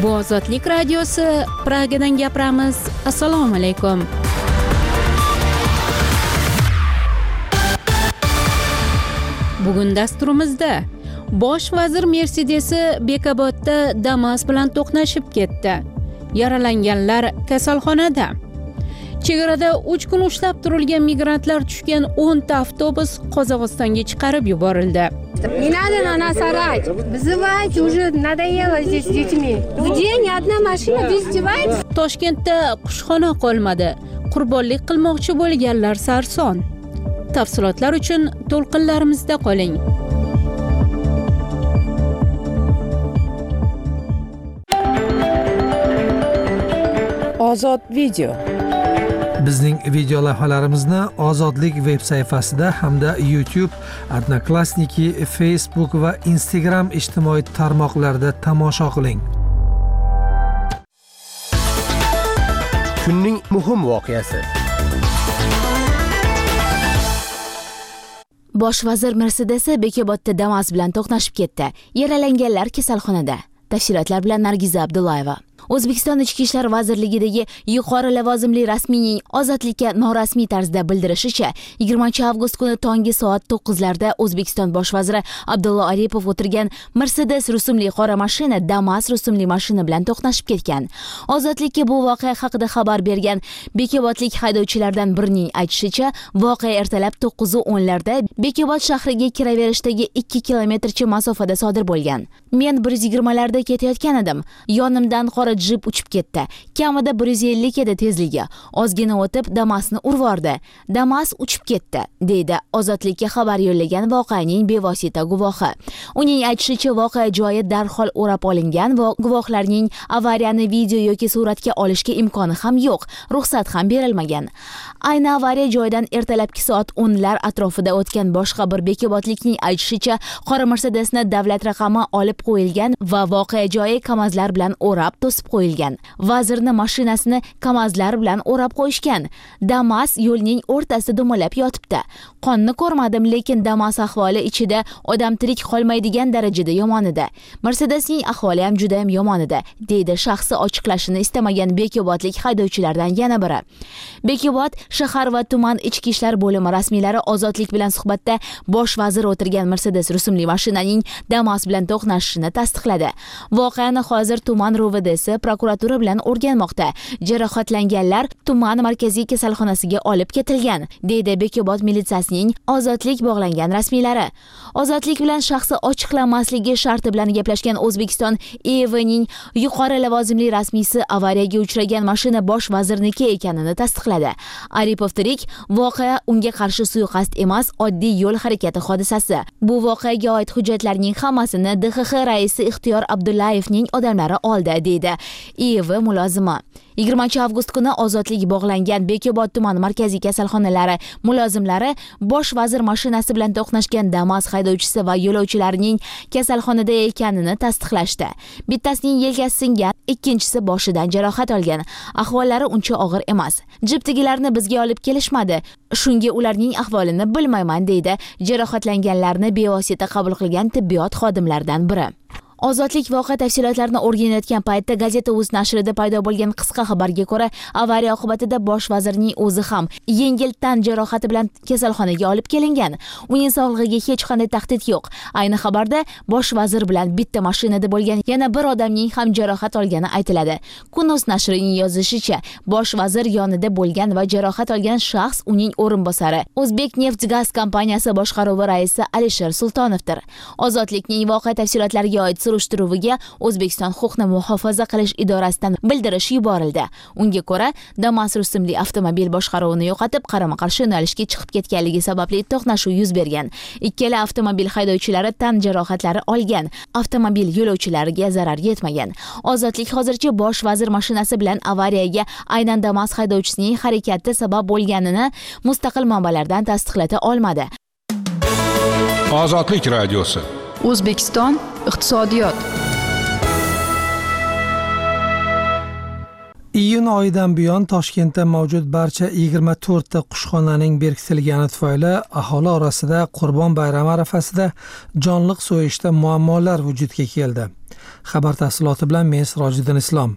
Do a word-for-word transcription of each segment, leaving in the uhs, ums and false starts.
Bu Ozodlik radiosi, Pragadan gapiramiz. Assalomu alaykum. Bugun dasturimizda Bosh vazir Mercedesi Bekobodda Damas bilan to'qnashib ketdi. Yaralanganlar kasalxonada. Chegarada uch kun ushlab turilgan migrantlar tushgan o'nta avtobus Qozog'istonga chiqarib yuborildi. Не надо на нас орать. Вызывайте, уже надоело здесь с детьми. В день одна машина, вы издеваетесь? Toshkentda qushxona qolmadi. Qurbonlik qilmoqchi bo'lganlar sarson. Tafsilotlar uchun to'lqinlarimizda qoling. Ozod video. Bizning video lavhalarimizni Ozodlik veb sayfasida hamda YouTube, Odnoklassniki, Facebook va Instagram ijtimoiy tarmoqlarida tomosha qiling. Kunning muhim voqeasi. Bosh vazir Mercedesi Bekobodda Damas bilan to'qnashib ketdi. Yaralanganlar kasalxonada. Tafsilotlar bilan Nargiza Abdullayeva. O'zbekiston Ichki ishlar vazirligidagi yuqori lavozimli rasmiyning Ozodlikka norasmiy tarzda bildirishicha, yigirmanchi avgust kuni tongi soat to'qqizlarda O'zbekiston bosh vaziri Abdulla Aripov o'tirgan Mercedes rusumli qora mashina Damas rusumli mashina bilan to'qnashib ketgan. Ozodlikka bu voqea haqida xabar bergan Bekobodlik haydovchilardan birining aytishicha, voqea ertalab to'qqiz o'nlarda Bekobod shahriga kiraverishdagi ikki kilometrcha masofada sodir bo'lgan. Men bir yuz yigirmalarda ketayotgan edim. Yonimdan qora jip uchib ketdi. Kamida bir yuz ellik edi tezligi. Ozgina o'tib Damasni urvordi. Damas uchib ketdi, deydi Ozodlikka xabar yo'llagan voqeaning bevosita guvohi. Uning aytishicha, voqea joyi darhol o'rab olingan va guvohlarning avariyani video yoki suratga olishga imkoni ham yo'q, ruxsat ham berilmagan. Ayni avariya joyidan ertalabki soat o'nlar atrofida o'tgan boshqa bir Bekobodlikning aytishicha, qora Mercedesni davlat raqami olib qo'yilgan va voqea joyi kamazlar bilan o'rab to'sib qo'yilgan. Vazirni mashinasini kamazlar bilan o'rab qo'yishgan. Damas yo'lning o'rtasida dumalab yotibdi. Qonni ko'rmadim, lekin Damas ahvoli ichida odam tirik qolmaydigan darajada yomon edi. Mercedesning ahvoli ham juda ham yomon edi, deydi shaxsi ochiqlashini istamagan Bekobodlik haydovchilardan yana biri. Bekobod shahar va tuman ichki ishlar bo'limi rasmiylari Ozodlik bilan suhbatda bosh vazir o'tirgan Mercedes rusumli mashinaning Damas bilan to'qnashishini tasdiqladi. Voqeani hozir tuman R V D si prokuratura bilan o'rganmoqda. Jarohatlanganlar tuman markaziy kasalxonasiga olib ketilgan, deydi Bekobod militsiyasining Ozodlik bog'langan rasmiylari. Ozodlik bilan shaxsi ochiqlanmasligi sharti bilan gaplashgan O'zbekiston E V'ning yuqori lavozimli rasmiysi avariyaga uchragan mashina bosh vazirniki ekanini tasdiqladi. Aripov tirik, voqea unga qarshi suiqasd emas, oddiy yo'l harakati hodisasi. Bu voqeaga oid hujjatlarning hammasini D X X raisi Ixtiyor Abdullayevning odamlari oldi, deydi E V mulozimi. yigirmanchi avgust kuni Ozodlik bog'langan Bekobod tuman markaziy kasalxonalari mulozimlari bosh vazir mashinasi bilan to'qnashgan Damas haydovchisi va yo'lovchilarining kasalxonada ekanini tasdiqlashdi. Bittasining yelkasi singan, ikkinchisi boshidan jarohat olgan. Ahvollari uncha og'ir emas. Jiptigilarni bizga olib kelishmadi. Shunga ularning ahvolini bilmayman, deydi jarohatlanganlarni bevosita qabul qilgan tibbiyot xodimlaridan biri. Ozodlik voqea tafsilotlarini o'rganayotgan paytda Gazeta.uz nashrida paydo bo'lgan qisqa xabarga ko'ra, avariya oqibatida bosh vazirning o'zi ham yengil tan jarohati bilan kasalxonaga olib kelingan. Uning sog'lig'iga hech qanday tahdid yo'q. Ayni xabarda bosh vazir bilan bitta mashinada bo'lgan yana bir odamning ham jarohat olgani aytiladi. Kun.uz nashrining yozishicha, bosh vazir yonida bo'lgan va jarohat olgan shaxs uning o'rinbosari, O'zbekneftgaz kompaniyasi boshqaruvi raisi Alisher Sultonovdir. Ozodlikning voqea tafsilotlariga oid surishtiruviga O'zbekiston huquqni muhofaza qilish idorasidan bildirish yuborildi. Unga ko'ra, Damas rusumli avtomobil boshqaruvini yo'qotib, qarama-qarshi yo'nalishga chiqib ketganligi sababli to'qnashuv yuz bergan. Ikkala avtomobil haydovchilari tan jarohatlari olgan. Avtomobil yo'lovchilariga zarar yetmagan. Ozodlik hozircha bosh vazir mashinasi bilan avariyaga aynan Damas haydovchisining harakati sabab bo'lganini mustaqil manbalardan tasdiqlata olmadi. Ozodlik radiosi. O'zbekiston iqtisodiyot. Iyun oyidan buyon Toshkentda mavjud barcha yigirma to'rtta qushxonaning berkitilgani tufayli aholi orasida Qurbon bayrami arafasida jonliq so'yishda muammolar vujudga keldi. Xabar tafsiloti bilan men Sirojiddin Islom.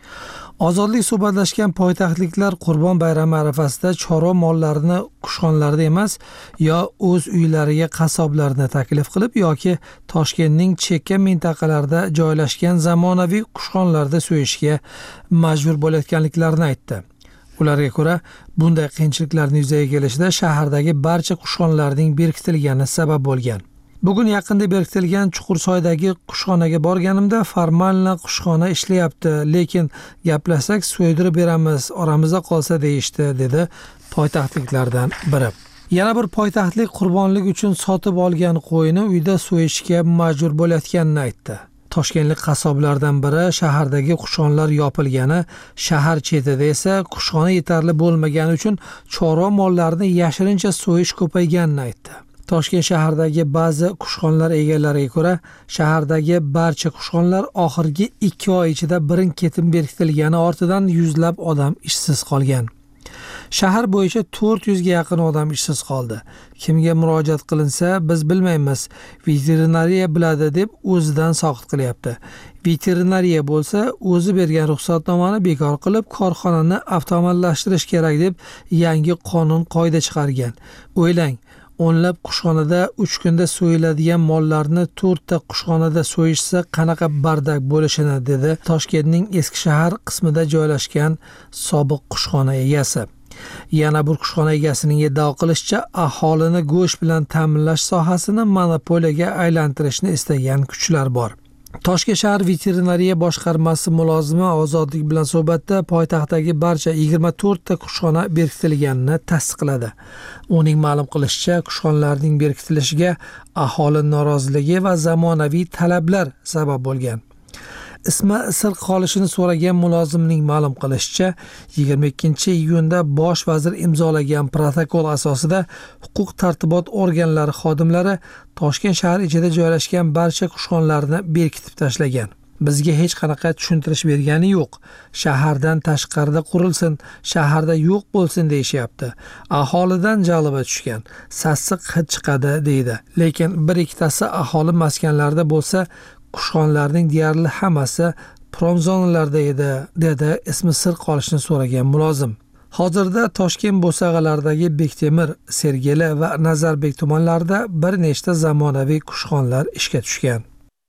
Ozodlik suhbatlashgan poytaxtliklar Qurbon bayrami arafasida chorva mollarini qushxonalarda emas, yo o'z uylariga qassoblarni taklif qilib yoki Toshkentning chekka mintaqalarida joylashgan zamonaviy qushxonalarda so'yishga majbur bo'layotganliklarini aytdi. Ularga ko'ra, bunday qiyinchiliklarning yuzaga kelishida shahardagi barcha qushxonalarning berkitilgani sabab bo'lgan. Bugun yaqinda berkitilgan Chuqursoydagi qushxonaga borganimda formalna qushxona ishlayapti, lekin gaplasak so'ydirib beramiz, oramizda qolsa deyishdi, dedi poytaxtliklardan biri. Yana bir poytaxtlik qurbonlik uchun sotib olgan qo'yini uyda so'yishga majbur bo'layotganini aytdi. Toshkentlik qassoblardan biri shahardagi qushxonalar yopilgani, shahar chetida esa qushxona yetarli bo'lmagani uchun chorva mollarini yashirincha so'yish ko'payganini aytdi. Toshkent shahardagi ba'zi qushxonalar egalariga ko'ra, shahardagi barcha qushxonalar oxirgi ikki oy ichida birin-ketin berkitilgani ortidan yuzlab odam ishsiz qolgan. Shahar bo'yicha to'rt yuzga yaqin odam ishsiz qoldi. Kimga murojaat qilinsa, biz bilmaymiz, veterinariya biladi deb o'zidan soqit qilyapti. Veterinariya bo'lsa, o'zi bergan ruxsatnomani bekor qilib, korxonani avtomatlashtirish kerak deb yangi qonun qoida chiqargan. O'ylang, o'nlab qushxonada uch kunda so'yiladigan mollarni to'rtta qushxonada so'yishsa qanaqa bardak bo'lishini, dedi Toshkentning eski shahar qismida joylashgan sobiq qushxona egasi. Yana bir qushxona egasining iddao qilishicha, aholini go'sht bilan ta'minlash sohasini monopoliyaga aylantirishni istagan kuchlar bor. Toshkent shahar veterinariya boshqarmasi mulozimi Ozodlik bilan suhbatda poytaxtdagi barcha yigirma to'rtta qushxona berkitilganini tasdiqladi. Uning ma'lum qilishicha, qushxonalarning berkitilishiga aholi noroziligi va zamonaviy talablar sabab bo'lgan. Ismi sir qolishini so'ragan mulozimning ma'lum qilishicha, yigirma ikkinchi iyunda bosh vazir imzolagan protokol asosida huquq tartibot organlari xodimlari Toshkent shahar ichida joylashgan barcha qushxonalarni berkitib tashlagan. Bizga hech qanaqa tushuntirish bergani yo'q. Shahardan tashqarida qurilsin, shaharda yo'q bo'lsin deyishyapti. Aholidan jalba tushgan, sassiq hid chiqadi deydi. Lekin bir ikkitasi aholi maskanlarida bo'lsa, qushxonalarning deyarli hammasi prom zonalarda edi, dedi ismi sir qolishini so'ragan mulozim. Hozirda Toshkent bo'sag'alaridagi Bektemir, Sergeli va Nazarbek tumanlarida bir nechta zamonaviy qushxonalar ishga tushgan.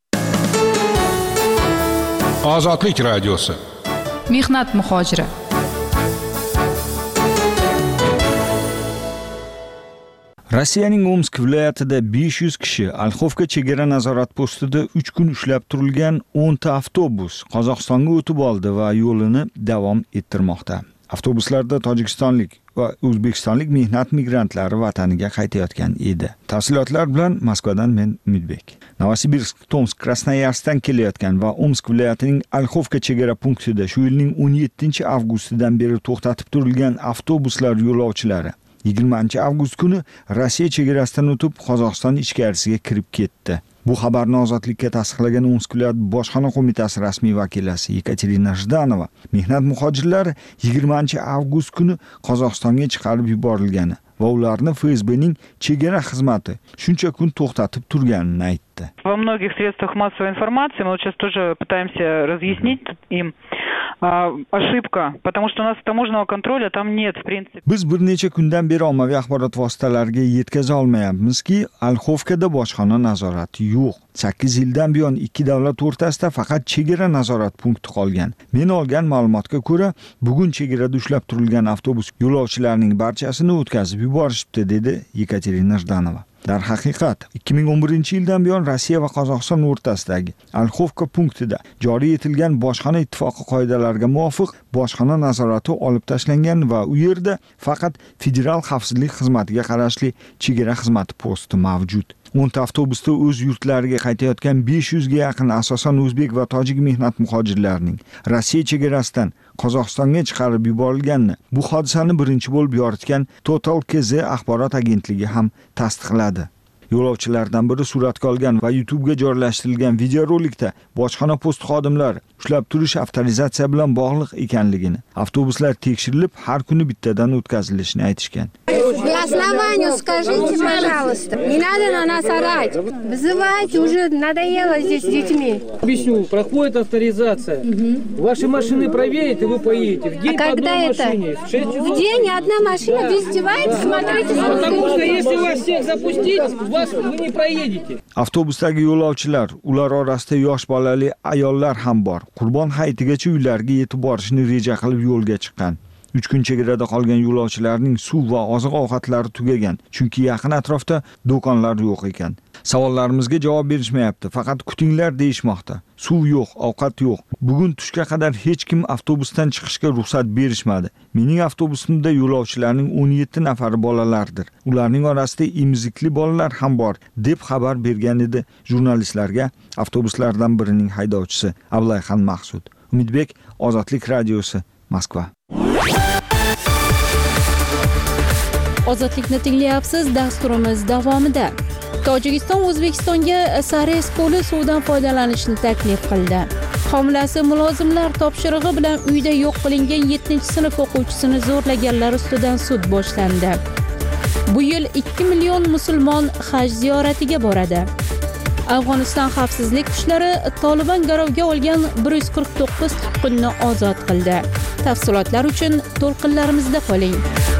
Ozodlik radiosi. Mehnat muhojiri. Rossiyaning Omsk viloyatida besh yuz kishi Alxovka chegara nazorat postida uch kun ushlab turilgan o'nta avtobus Qozog'istonga o'tib oldi va yo'lini davom ettirmoqda. Avtobuslarda tojikistonlik va o'zbekistonlik mehnat migrantlari vataniga qaytayotgan edi. Tafsilotlar bilan Moskvadan men Umidbek. Novosibirsk, Tomsk, Krasnoyarskdan kelayotgan va Omsk viloyatining Alxovka chegara punktida shu yilning o'n yettinchi avgustidan beri to'xtatib turilgan avtobuslar yo'lovchilari yigirmanchi avgust kuni Rossiya chegarasidan o'tib Qozog'iston ichkarisiga kirib ketdi. Bu xabarni Ozodlikka tasdiqlagan Omsk viloyat bojxona qo'mitasi rasmiy vakilasi Yekaterina Zhdanova mehnat muhojirlari yigirmanchi avgust kuni Qozog'istonga chiqarib yuborilgani va ularni F S B'ning chegara xizmati shuncha kun to'xtatib turganini aytdi. Во многих средствах массовой информации мы сейчас тоже пытаемся разъяснить им ошибка, потому что у нас таможенного контроля там нет, в принципе. Biz bir necha kundan beri ommaviy axborot vositalariga yetkaza olmayapmizki, Alxovkada bojxona nazorati yo'q. sakkiz yildan buyon ikki davlat o'rtasida faqat chegara nazorat punkti qolgan. Men olgan ma'lumotga ko'ra, bugun chegarada ushlab turilgan avtobus yo'lovchilarining barchasini o'tkazib yuborishibdi, dedi Yekaterina Zhdanova. Darhaqiqat, ikki ming o'n birinchi yildan buyon Rossiya va Qozog'iston o'rtasidagi Alxovka punktida joriy etilgan bojxona ittifoqi qoidalariga muvofiq bojxona nazorati olib tashlangan va u yerda faqat Federal xavfsizlik xizmatiga qarashli chegara xizmati posti mavjud. o'nta avtobusda o'z yurtlariga qaytayotgan besh yuzga yaqin asosan o'zbek va tojik mehnat muhojirlarining Rossiya chegarasidan Qozog'istonga chiqarib yuborilganini, bu hodisani birinchi bo'lib yoritgan Total K Z axborot agentligi ham tasdiqladi. Yo'lovchilardan biri suratga olgan va YouTube ga joylashtirilgan videorolikda bojxona post xodimlari ushlab turish avtorizatsiya bilan bog'liq ekanligini, avtobuslar tekshirilib har kuni bittadan o'tkazilishini aytishgan. основанию скажите, пожалуйста. Не надо на нас орать. Вызывайте, уже надоело здесь с детьми. Объясню, проходит авторизация. Угу. Ваши машины проверят, и вы поедете. В день а по когда одной это? машине. В шесть часов. В день одна машина, вы издеваетесь? Смотрите, сколько. Потому что если вас всех запустить, вас вы не проедете. Avtobusdagi yo'lovchilar, ular orasida yosh bolali ayollar ham bor. Qurbon hayitigacha uylariga yetib borishni reja qilib yo'lga chiqqan. uch kun chegarada qolgan yo'lovchilarning suv va oziq-ovqatlari tugagan, chunki yaqin atrofda do'konlar yo'q ekan. Savollarimizga javob berishmayapti, faqat kutinglar deyishmoqda. Suv yo'q, ovqat yo'q. Bugun tushga qadar hech kim avtobusdan chiqishga ruxsat berishmadi. Mening avtobusimda yo'lovchilarning o'n yetti nafari bolalardir. Ularning orasida emizikli bolalar ham bor, deb xabar bergan edi jurnalistlarga avtobuslardan birining haydovchisi Ablayxon Maqsud. Umidbek, Ozodlik radiosi, Moskva. Ozodlikni tinglayapsiz, dasturimiz davomida. Tojikiston O'zbekistonga Sares ko'li suvidan foydalanishni taklif qildi. Homilasi mulozimlar topshirig'i bilan uyda yo'q qilingan yettinchi sinf o'quvchisini zo'rlaganlar ustidan sud boshlandi. Bu yil ikki million musulmon haj ziyoratiga boradi. Afg'oniston xavfsizlik kuchlari Taliban garovga olgan bir yuz qirq to'qqiz tutqunni ozod qildi. Tafsilotlar uchun to'lqinlarimizda qoling.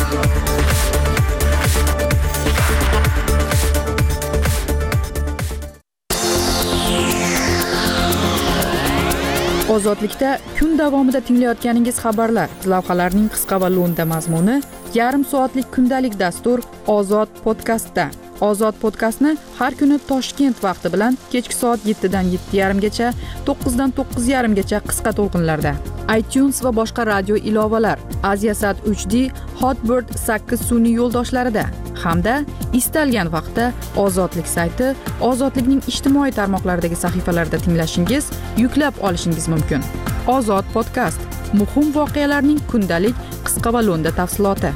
Ozodlikda kun davomida tinglayotganingiz xabarlar, lavhalarning qisqa va lo'nda mazmuni, yarim soatlik kundalik dastur Ozod podkastda. Ozod podkastni har kuni Toshkent vaqti bilan kechki soat yettidan yetti yarim gacha, to'qqizdan to'qqiz yarim gacha qisqa to'lqinlarda, iTunes va boshqa radio ilovalar, Aziasat uch D, Hotbird sakkiz sun'iy yo'ldoshlarida hamda istalgan vaqtda Ozodlik sayti, Ozodlikning ijtimoiy tarmoqlaridagi sahifalarida tinglashingiz, yuklab olishingiz mumkin. Ozod podkast, muhim voqealarning kundalik qisqa va lo'nda tafsiloti.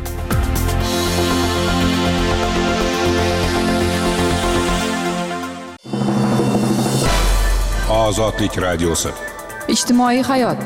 Ozodlik radiosi. Ijtimoiy hayot.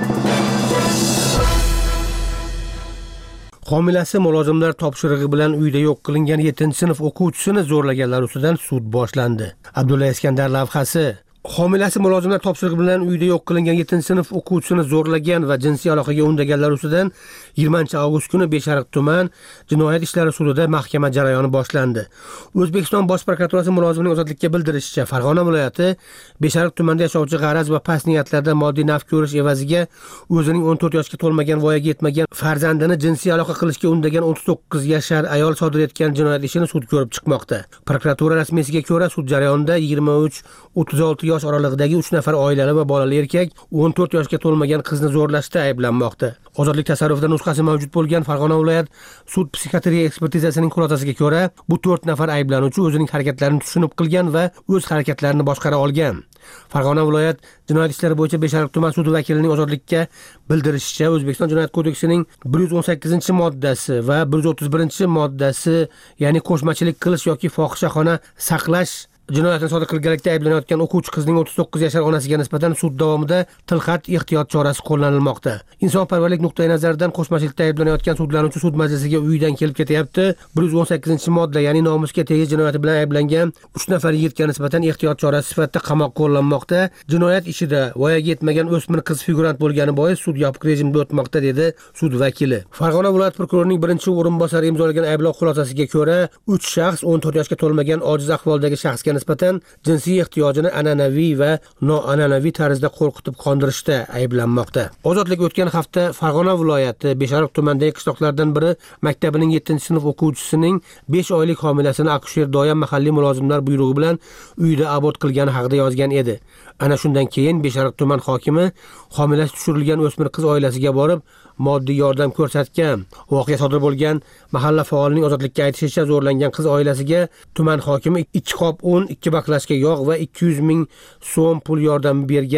Homilasi mulozimlar topshirig'i bilan uyda yo'q qilingan yettinchi sinf o'quvchisini zo'rlaganlar ustidan sud boshlandi. Abdulla Iskandar lavhasi. Homilasi mulozimlar topshirig'i bilan uyda yo'q qilingan yettinchi sinf o'quvchisini zo'rlagan va jinsiy aloqaga undaganlar ustidan yigirmanchi avgust kuni Beshariq tuman jinoyat ishlari sudida mahkama jarayoni boshlandi. O'zbekiston Bosh prokuraturasi mulozimining ozodlikka bildirishicha, Farg'ona viloyati Beshariq tumanida yashovchi g'araz va past niyatlarda moddiy naf ko'rish evaziga o'zining o'n to'rt yoshga to'lmagan voyaga yetmagan farzandini jinsiy aloqa qilishga undagan o'ttiz to'qqiz yashar ayol sodir etgan jinoyat ishini sud ko'rib chiqmoqda. Prokuratura rasmiysiga ko'ra, sud jarayonida yigirma uch o'ttiz olti yosh oralig'idagi uch nafar oilali va bolali erkak o'n to'rt yoshga to'lmagan qizni zo'rlashda ayblanmoqda. Ozodlik tasarrufida nusxasi mavjud bo'lgan Farg'ona viloyat sud psixiatriya ekspertizasining xulosasiga ko'ra, bu to'rt nafar ayblanuvchi o'zining harakatlarini tushunib qilgan va o'z harakatlarini boshqara olgan. Farg'ona viloyat jinoyat ishlari bo'yicha Beshariq tuman sudi vakilining ozodlikka bildirishicha, O'zbekiston Jinoyat kodeksining bir yuz o'n sakkizinchi moddasi va bir yuz o'ttiz birinchi moddasi, ya'ni qo'shmachilik qilish yoki fohishaxona saqlash jinoyatini sodir qilganlikda ayblanayotgan o'quvchi qizning o'ttiz to'qqiz yashar onasiga nisbatan sud davomida tilxat ehtiyot chorasi qo'llanilmoqda. Insonparvarlik nuqtai nazaridan qo'shmachilikda ayblanayotgan sudlanuvchi sud majlisiga uyidan kelib ketyapti. bir yuz o'n sakkizinchi modda, ya'ni nomusga tegish jinoyati bilan ayblangan uch nafar yigitga nisbatan ehtiyot chorasi sifatida qamoqqa qo'llanmoqda. Jinoyat ishida voyaga yetmagan o'smir qiz figurant bo'lgani bois sud yopiq rejimda o'tmoqda, dedi sud vakili. Farg'ona viloyat prokurorining birinchi o'rinbosari imzolagan ayblov xulosasiga ko'ra, uch shaxs o'n to'rt yoshga to'lmagan ojiz ahvoldagi shaxsga nisbatan jinsiy ehtiyojini an'anaviy va noan'anaviy tarzda qo'rqitib qondirishda ayblanmoqda. Ozodlik o'tgan hafta Farg'ona viloyati Beshariq tumanidagi qishloqlardan biri maktabining yettinchi sinf o'quvchisining besh oylik homilasini akusher doya mahalliy mulozimlar buyrug'i bilan uyda abort qilgani haqida yozgan edi. Ana shundan keyin Beshariq tuman hokimi homilasi tushirilgan o'smir qiz oilasiga borib moddiy yordam ko'rsatgan. Voqea sodir bo'lgan mahalla faolining ozodlikka aytishicha, zo'rlangan qiz oilasiga tuman hokimi ikki qop un, ikki baklashka yog' va ikki yuz ming so'm pul yordami bergan.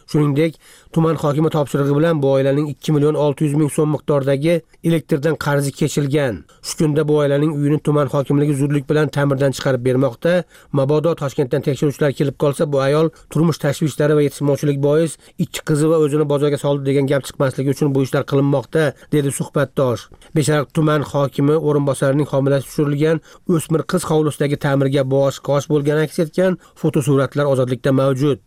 Shuningdek, tuman hokimi topshirig'i bilan bu oilaning ikki million olti yuz ming so'm miqdordagi elektrdan qarzi kechilgan. Shu kunda bu oilaning uyini tuman hokimligi zudlik bilan ta'mirdan chiqarib bermoqda. Mabodo Toshkentdan tekshiruvchilar kelib qolsa, bu ayol turmush tashvishlari va yetishmovchilik bois ikki qizi va o'zini bozorga soldi degan gap chiqmasligi uchun bu ishlar qilinmoqda, dedi suhbatdosh. Beshariq tuman hokimi o'rinbosarining homilasi tushirilgan o'smir qiz hovlisidagi ta'mirga bosh qosh bo'lgani aks etgan fotosuratlar Ozodlikda mavjud.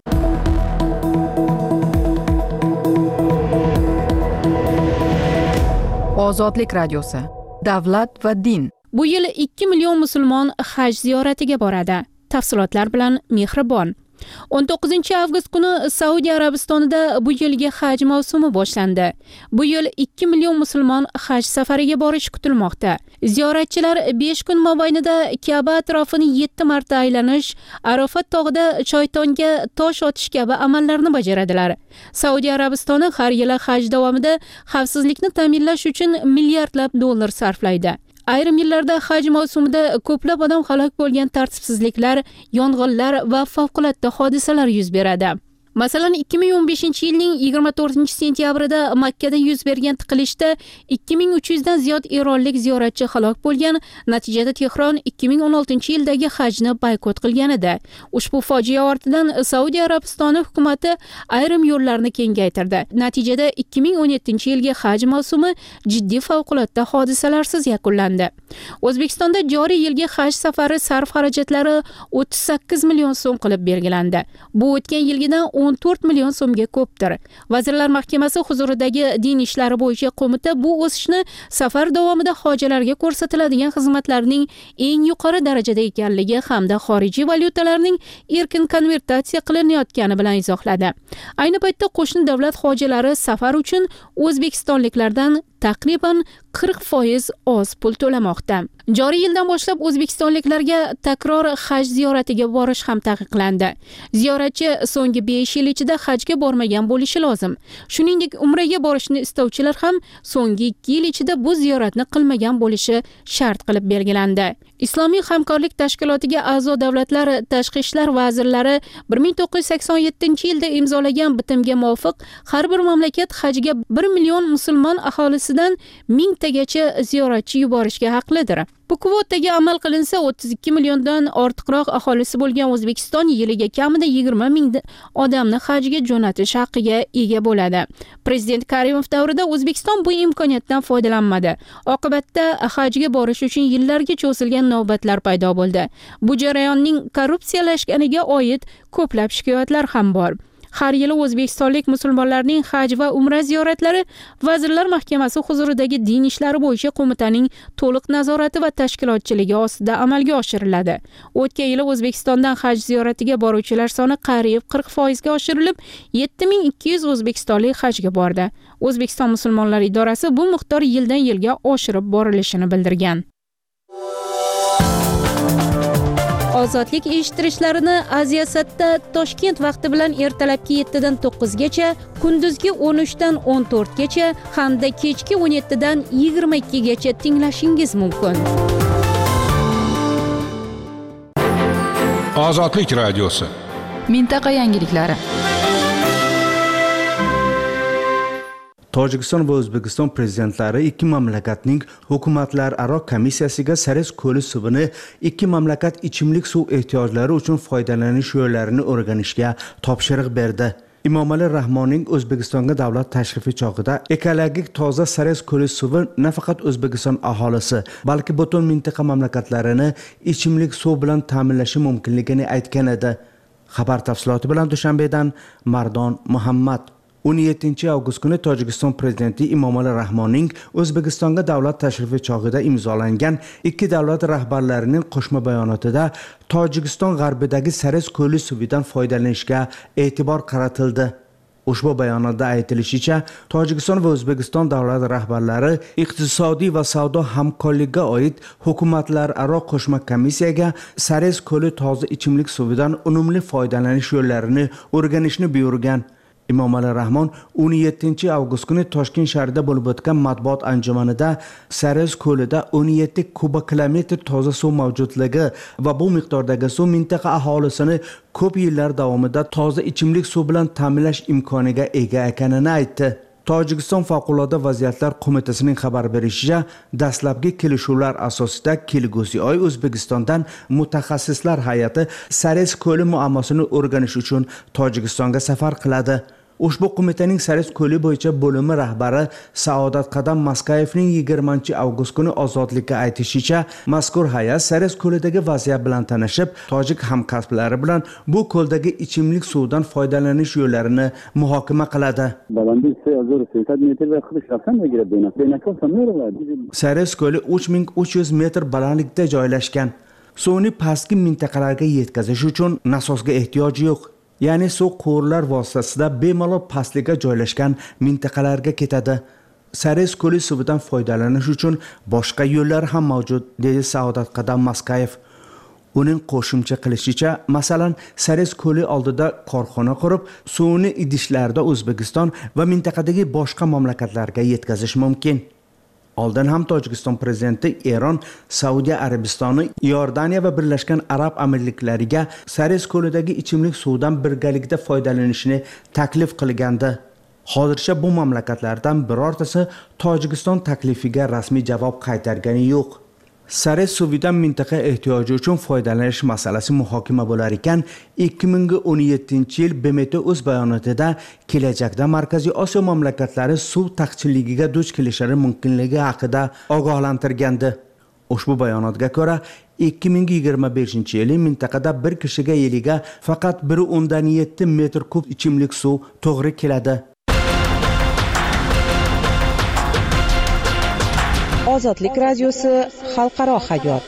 Ozodlik radiosi. Davlat va din. Bu yil ikki million musulmon haj ziyoratiga boradi. Tafsilotlar bilan Mehribon. o'n to'qqizinchi avgust kuni Saudiya Arabistonida bu yilgi haj mavsumi boshlandi. Bu yil ikki million musulmon haj safariga borishi kutilmoqda. Ziyoratchilar besh kun mobaynida Ka'ba atrofini yetti marta aylanish, Arafat tog'ida shaytonga tosh otish kabi amallarni bajaradilar. Saudiya Arabistoni har yili haj davomida xavfsizlikni ta'minlash uchun milliardlab dollar sarflaydi. Ayrim yillarda haj mavsumida ko'plab odam halok bo'lgan tartibsizliklar, yong'inlar va favqulodda hodisalar yuz beradi. Masalan, ikki ming o'n beshinchi yilning yigirma to'rtinchi sentyabrida Makkada yuz bergan tiqilishda ikki ming uch yuz dan ziyod eronlik ziyoratchi halok bo'lgan. Natijada Tehron ikki ming o'n oltinchi yildagi hajni boykot qilgan edi. Ushbu fojia ortidan Saudiya Arabistoni hukumati ayrim yo'llarni kengaytirdi. Natijada ikki ming o'n yettinchi yilgi haj mavsumi jiddiy favqulodda hodisalarsiz yakunlandi. O'zbekistonda joriy yilgi haj safari sarf xarajatlari o'ttiz sakkiz million so'm qilib belgilandi. Bu o'tgan yilgidan o'n to'rt million so'mga ko'pdir. Vazirlar Mahkamasi huzuridagi din ishlari bo'yicha qo'mita bu o'sishni safar davomida hojilarga ko'rsatiladigan xizmatlarning eng yuqori darajada ekanligi hamda xorijiy valyutalarning erkin konvertatsiya qilinayotgani bilan izohladi. Ayni paytda qo'shni davlat hojilari safar uchun o'zbekistonliklardan taqriban qirq foiz oz pul to'lamoqda. Joriy yildan boshlab o'zbekistonliklarga takror haj ziyoratiga borish ham taqiqlandi. Ziyoratchi so'nggi besh yil ichida hajga bormagan bo'lishi lozim. Shuningdek, umraga borishni istovchilar ham so'nggi ikki yil ichida bu ziyoratni qilmagan bo'lishi shart qilib belgilandi. Islomiy hamkorlik tashkilotiga a'zo davlatlar tashqi ishlar vazirlari bir ming to'qqiz yuz sakson yettinchi yilda imzolagan bitimga muvofiq har bir mamlakat hajga bir million musulmon aholisidan mingtagacha ziyoratchi yuborishga haqlidir. Bu kvotaga amal qilinsa o'ttiz ikki milliondan ortiqroq aholisi bo'lgan O'zbekiston yiliga kamida yigirma ming odamni hajga jo'natish haqqiga ega bo'ladi. Prezident Karimov davrida O'zbekiston bu imkoniyatdan foydalanmadi. Oqibatda hajga borish uchun yillarga cho'zilgan navbatlar paydo bo'ldi. Bu jarayonning korrupsiyalashganiga oid ko'plab shikoyatlar ham bor. Har yili o'zbekistonlik musulmonlarning haj va umra ziyoratlari Vazirlar Mahkamasi huzuridagi din ishlari bo'yicha qo'mitaning to'liq nazorati va tashkilotchiligi ostida amalga oshiriladi. O'tgan yili O'zbekistondan haj ziyoratiga boruvchilar soni qariyb qirq foiz ga oshirilib, yetti ming ikki yuz o'zbekistonlik hajga bordi. O'zbekiston musulmonlari idorasi bu miqdor yildan yilga oshirib borilishini bildirgan. Ozodlik eshittirishlarini Aziyasatda Toshkent vaqti bilan ertalabki yetti dan to'qqiz gacha, kunduzgi o'n uch dan o'n to'rt gacha hamda kechki o'n yetti dan yigirma ikki gacha tinglashingiz mumkin. Ozodlik radiosi. Mintaqa yangiliklari. Tojikiston va O'zbekiston prezidentlari ikki mamlakatning hukumatlararo komissiyasiga Sares ko'li suvini ikki mamlakat ichimlik suv ehtiyojlari uchun foydalanish yo'llarini o'rganishga topshiriq berdi. Emomali Rahmonning O'zbekistonga davlat tashrifi chog'ida ekologik toza Sares ko'li suvi nafaqat O'zbekiston aholisi, balki butun mintaqa mamlakatlarini ichimlik suv bilan ta'minlashi mumkinligini aytgan edi. Xabar tafsiloti bilan Dushanbedan Mardon Muhammad. o'n yettinchi avgust kuni Tojikiston prezidenti Emomali Rahmonning O'zbekistonga davlat tashrifi chog'ida imzolangan ikki davlat rahbarlarining qo'shma bayonotida Tojikiston g'arbidagi Sares ko'li suvidan foydalanishga e'tibor qaratildi. Ushbu bayonotda aytilishicha, Tojikiston va O'zbekiston davlat rahbarlari iqtisodiy va savdo hamkorligiga oid hukumatlararo qo'shma komissiyaga Sares ko'li toza ichimlik suvidan unumli foydalanish yo'llarini o'rganishni buyurgan. Emomali Rahmon o'n yettinchi avgust kuni Toshkent shahrida bo'lib o'tgan matbuot anjumanida Sarez ko'lida o'n yetti kubokilometr toza suv mavjudligi va bu miqdordagi suv mintaqa aholisini ko'p yillar davomida toza ichimlik suv bilan ta'minlash imkoniga ega ekanini aytdi. Tojikiston favqulodda vaziyatlar qo'mitasining xabar berishicha, dastlabki kelishuvlar asosida kelgusi oy O'zbekistondan mutaxassislar hay'ati Sarez ko'li muammosini o'rganish uchun Tojikistonga safar qiladi. Ushbu qo'mitaning Sarez ko'li bo'yicha bo'limi rahbari Saodat Qadam Maskayevning yigirmanchi avgust kuni Ozodlikka aytishicha, mazkur hay'at Sarez ko'lidagi vaziyat bilan tanishib, tojik hamkasblari bilan bu ko'ldagi ichimlik suvidan foydalanish yo'llarini muhokama qiladi. Sarez ko'li uch ming uch yuz metr balandlikda joylashgan. Suvni pastki mintaqalarga yetkazish uchun nasosga ehtiyoj yo'q. Ya'ni suv quvurlar vositasida bemalol pastlikka joylashgan mintaqalarga ketadi. Sarez ko'li suvidan foydalanish uchun boshqa yo'llar ham mavjud, dedi Saodat Qadam Maskayev. Uning qo'shimcha qilishicha, masalan, Sarez ko'li oldida korxona qurib, suvni idishlarda O'zbekiston va mintaqadagi boshqa mamlakatlarga yetkazish mumkin. Oldin ham Tojikiston prezidenti Eron, Saudiya Arabistoni, Iordaniya va Birlashgan Arab Amirliklariga Sarez ko'lidagi ichimlik suvdan birgalikda foydalanishni taklif qilgandi. Hozircha bu mamlakatlardan birortasi Tojikiston taklifiga rasmiy javob qaytargani yo'q. Sarez suvidan mintaqa ehtiyoji uchun foydalanish masalasi muhokama bo'lar ekan, ikki ming o'n yettinchi yil B M T o'z bayonotida kelajakda Markaziy Osiyo mamlakatlari suv taqchilligiga duch kelishlari mumkinligi haqida ogohlantirgandi. Ushbu bayonotga ko'ra, ikki ming yigirma beshinchi yil mintaqada bir kishiga yiliga faqat bir o'ndan yetti metr kub ichimlik suv to'g'ri keladi. Ozodlik radiosi xalqaro hayot.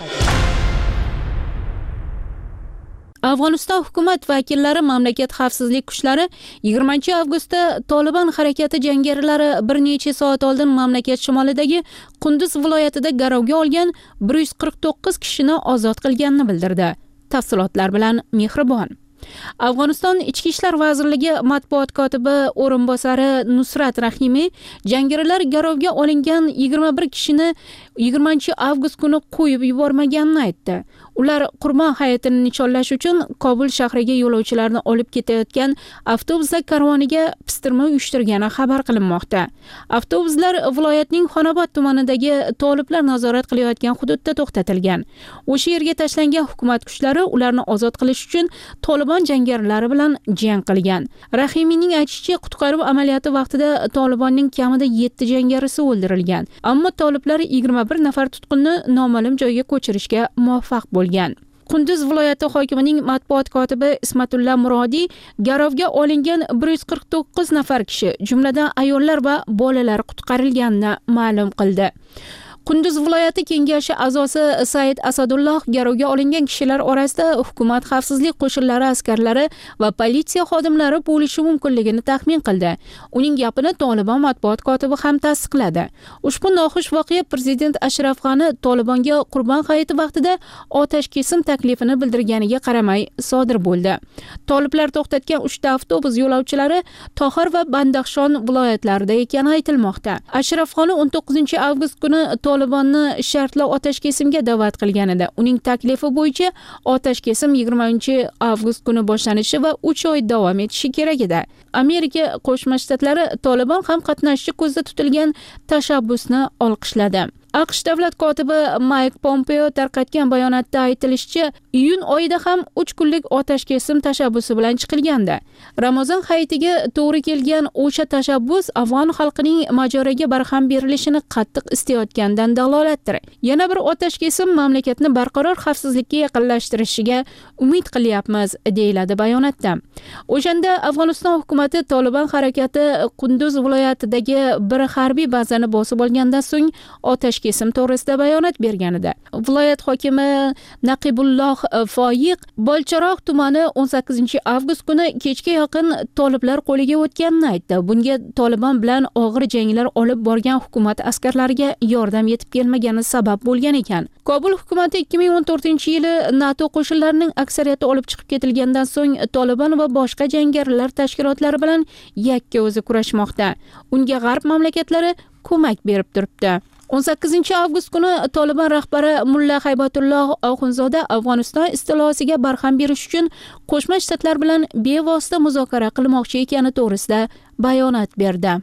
Afg'oniston hukumat vakillari mamlakat xavfsizlik kuchlari yigirmanchi avgustda Taliban harakati jangarilari bir necha soat oldin mamlakat shimolidagi Qunduz viloyatida garovga olgan bir yuz qirq to'qqiz kishini ozod qilganini bildirdi. Tafsilotlar bilan Mehribon. Afg'oniston Ichki ishlar vazirligi matbuot kotibi o'rinbosari Nusrat Rahimiy jangarilar garovga olingan yigirma bir kishini yigirmanchi avgust kuni qo'yib yubormaganini aytdi. Ular Qurbon hayitini nishonlash uchun Kobul shahriga yo'lovchilarni olib ketayotgan avtobuslar karvoniga pistirma uyushtirgani xabar qilinmoqda. Avtobuslar viloyatning Xonobod tumanidagi toliblar nazorat qilayotgan hududda to'xtatilgan. O'sha yerga tashlangan hukumat kuchlari ularni ozod qilish uchun Taliban jangarilari bilan jang qilgan. Rahimiyning aytishicha, qutqaruv amaliyoti vaqtida Talibanning kamida yetti jangarisi o'ldirilgan. Ammo toliblar yigirma bir nafar tutqunni noma'lum joyga ko'chirishga muvaffaq bo'lgan. Qunduz viloyati hokimining matbuot kotibi Ismatulla Murodiy garovga olingan bir yuz qirq to'qqiz nafar kishi, jumladan ayollar va bolalar qutqarilganini ma'lum qildi. Qunduz viloyati kengashi a'zosi Said Asadulloh garovga olingan kishilar orasida hukumat xavfsizlik qo'shinlari askarlari va politsiya xodimlari bo'lishi mumkinligini taxmin qildi. Uning gapini Taliban matbuot kotibi ham tasdiqladi. Ushbu noxush voqea prezident Ashraf G'ani Talibanga Qurbon hayiti vaqtida otash kesim taklifini bildirganiga qaramay sodir bo'ldi. Toliblar to'xtatgan uchta avtobus yo'lovchilari Tohir va Bandaxshon viloyatlarida ekani aytilmoqda. Ashraf G'ani o'n to'qqizinchi avgust kuni Talibanni shartli otash kesimga da'vat qilganida, uning taklifi bo'yicha otash kesim yigirmanchi avgust kuni boshlanishi va uch oy davom etishi kerak edi. Amerika Qo'shma Shtatlari Taliban ham qatnashishi ko'zda tutilgan tashabbusni olqishladi. AQSh davlat kotibi Mike Pompeo tarqatgan bayonotda aytilishicha, iyun oyida ham uch kunlik otash kesim tashabbusi bilan chiqilgandi. Ramazon hayitiga to'g'ri kelgan o'sha tashabbus afg'on xalqining mojaroga barham berilishini qattiq istayotgandan dalolatdir. Yana bir otash kesim mamlakatni barqaror xavfsizlikka yaqinlashtirishiga umid qilyapmiz, deyiladi bayonotda. O'shanda Afg'oniston hukumati Taliban harakati Qunduz viloyatidagi bir harbiy bazani bosib olgandan so'ng otash kesim to'g'risida bayonot bergan edi. Viloyat hokimi Naqibulloh Foyiq Bolcharoq tumani o'n sakkizinchi avgust kuni kechga yaqin toliblar qo'liga o'tganini aytdi. Bunga Taliban bilan og'ir janglar olib borgan hukumat askarlariga yordam yetib kelmagani sabab bo'lgan ekan. Kobul hukumati ikki ming o'n to'rtinchi yili NATO qo'shinlarining aksariyati olib chiqib ketilgandan so'ng Taliban va boshqa jangarilar tashkilotlari bilan yakka o'zi kurashmoqda. Unga g'arb mamlakatlari ko'mak berib turibdi. o'n sakkizinchi avgust kuni Taliban rahbari Mulla Haybatulloh Oxunzoda Afg'oniston istilosiga barham berish uchun Qo'shma Shtatlar bilan bevosita muzokara qilmoqchi ekani to'g'risida bayonot berdi.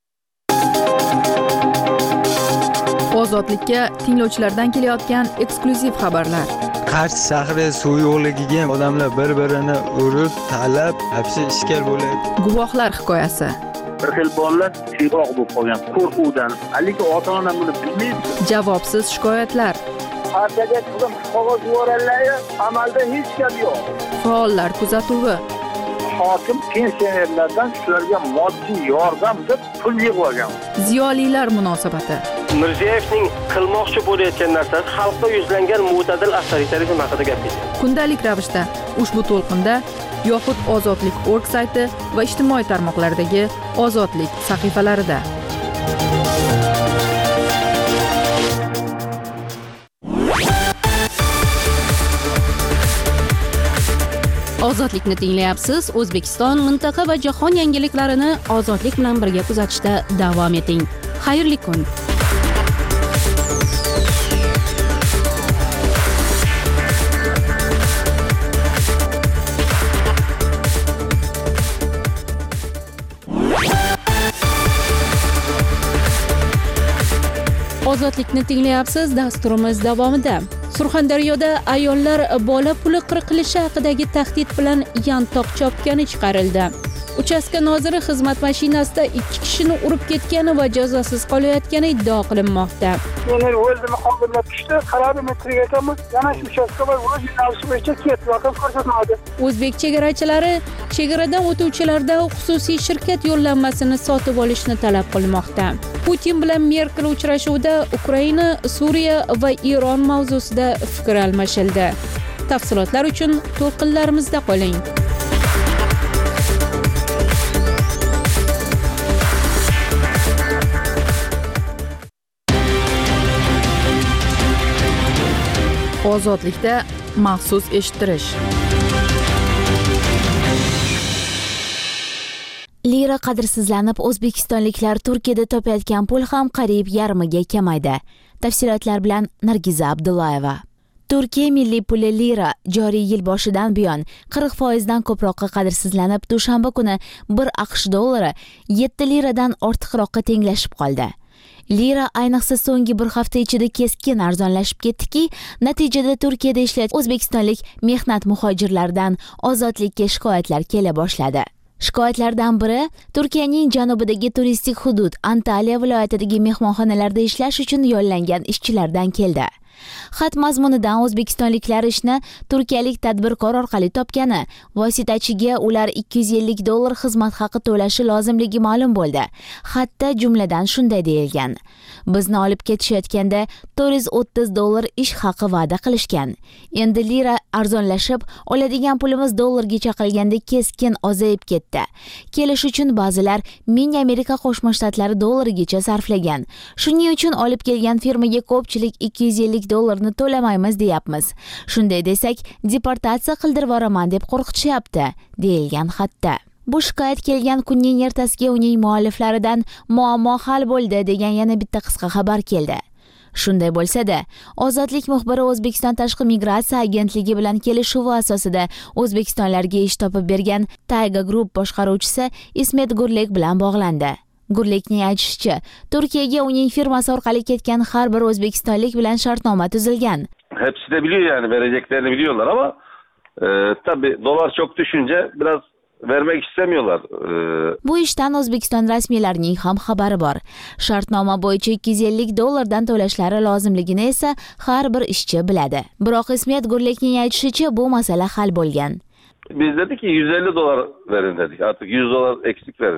Ozodlikka tinglovchilardan kelayotgan eksklyuziv xabarlar. Qarshi shahri suv yo'qligiga odamlar bir-birini urib, talab, hapsi ishkal bo'ladi. Guvohlar hikoyasi. Bir xil bolalar tiyroq bo'lib qolgan qo'rquvdan, haligi ota-ona buni bilmaydi. Javobsiz shikoyatlar. Partiyaga chiqib qog'oz yuborganlar, amalda hech gap yo'q. Faollar kuzatuvi. Hokim pensionerlardan shularga moddiy yordam deb pul yig'ib olgan. Ziyolilar munosabati. Mirziyoyevning qilmoqchi bo'layotgan narsasi xalqqa yuzlangan mo'tadil avtoritarizm haqida gapirdi. Kundalik ravishda ushbu to'lqinda yoxud Ozodlik nokta org sayti va ijtimoiy tarmoqlardagi Ozodlik sahifalarida. Ozodlikni tinglayapsiz. O'zbekiston, mintaqa va jahon yangiliklarini ozodlik bilan birga kuzatishda davom eting. Xayrli kun. Ozodlikni tinglayapsiz. Dasturimiz davomida Surxondaryoda ayollar bola puli qirqilishi haqidagi tahdid bilan yantoq chopgani chiqarildi. Uchastka noziri xizmat mashinasida ikki kishini urib ketgani va jazosiz qolayotgani iddao qilinmoqda. Meni o'zimni qo'limga tushdi, qaradim metriga ekanman, yana shu uchastka va o'z yo'nalishi bo'yicha ketdi, vaqt ko'rsatmadi. O'zbek chegarachilari chegaradan o'tuvchilarda xususiy shirkat yo'llanmasini sotib olishni talab qilmoqda. Putin bilan Merkel uchrashuvida Ukraina, Suriya va Eron mavzusida fikr almashildi. Tafsilotlar uchun to'lqinlarimizda qoling. Ozodlikda maxsus eshittirish. Lira qadrsizlanib, o'zbekistonliklar Turkiyada topayotgan pul ham qariyb yarmiga kamaydi. Tafsilotlar bilan Nargiza Abdullayeva. Turkiya milliy puli lira joriy yil boshidan buyon qirq foizdan ko'proqqa qadrsizlanib, dushanba kuni bir AQSh dollari yetti liradan ortiqroqqa tenglashib qoldi. Lira ayniqsa so'nggi bir hafta ichida keskin arzonlashib ketdiki, natijada Turkiyada ishlayotgan o'zbekistonlik mehnat muhojirlaridan ozodlikka shikoyatlar kela boshladi. Shikoyatlardan biri Turkiyaning janubidagi turistik hudud Antaliya viloyatidagi mehmonxonalarda ishlash uchun yo'llangan ishchilardan keldi. Xat mazmunidan o'zbekistonliklar ishni turkiyalik tadbirkor orqali topgani, vositachiga ular ikki yuz ellik dollar xizmat haqi to'lashi lozimligi ma'lum bo'ldi. Xatda jumladan shunday deyilgan: bizni olib ketishayotganda to'rt yuz o'ttiz dollar ish haqi va'da qilishgan. Endi lira arzonlashib, oladigan pulimiz dollarga chaqilganda keskin ozayib ketdi. Kelish uchun ba'zilar ming Amerika Qo'shma Shtatlari dollarigacha sarflagan. Shuning uchun olib kelgan firmaga ko'pchilik ikki yuz ellik dollarni to'lamaymiz deyapmiz. Shunday desak, deportatsiya qildirib yuboraman deb qo'rqitishyapti, deyilgan xatda. Bu shikoyat kelgan kunning ertasiga uning mualliflaridan muammo hal bo'ldi degan yana bitta qisqa xabar keldi. Shunday bo'lsa-da, Ozodlik muxbiri O'zbekiston Tashqi migratsiya agentligi bilan kelishuvi asosida O'zbekistonlarga ish topib bergan Tayga Group boshqaruvchisi Ismet Gurlek bilan bog'landi. Gurlekning aytishicha, Turkiyaga uning firmasi orqali ketgan har bir o'zbekistonlik bilan shartnoma tuzilgan. Hepsi de biliyor yani vereceklerini biliyorlar ama e, tabii dolar çok düşünce biraz vermek istemiyorlar. E... Bu ishdan O'zbekiston rasmiylarining ham xabari bor. Shartnoma bo'yicha ikki yuz ellik dollardan to'lashlari lozimligini esa har bir ishchi biladi. Biroq Ismet Gurlekning aytishicha, bu masala hal bo'lgan. Biz dedik ki yüz elli dolar verin dedik. Artık yüz dolar eksik verin.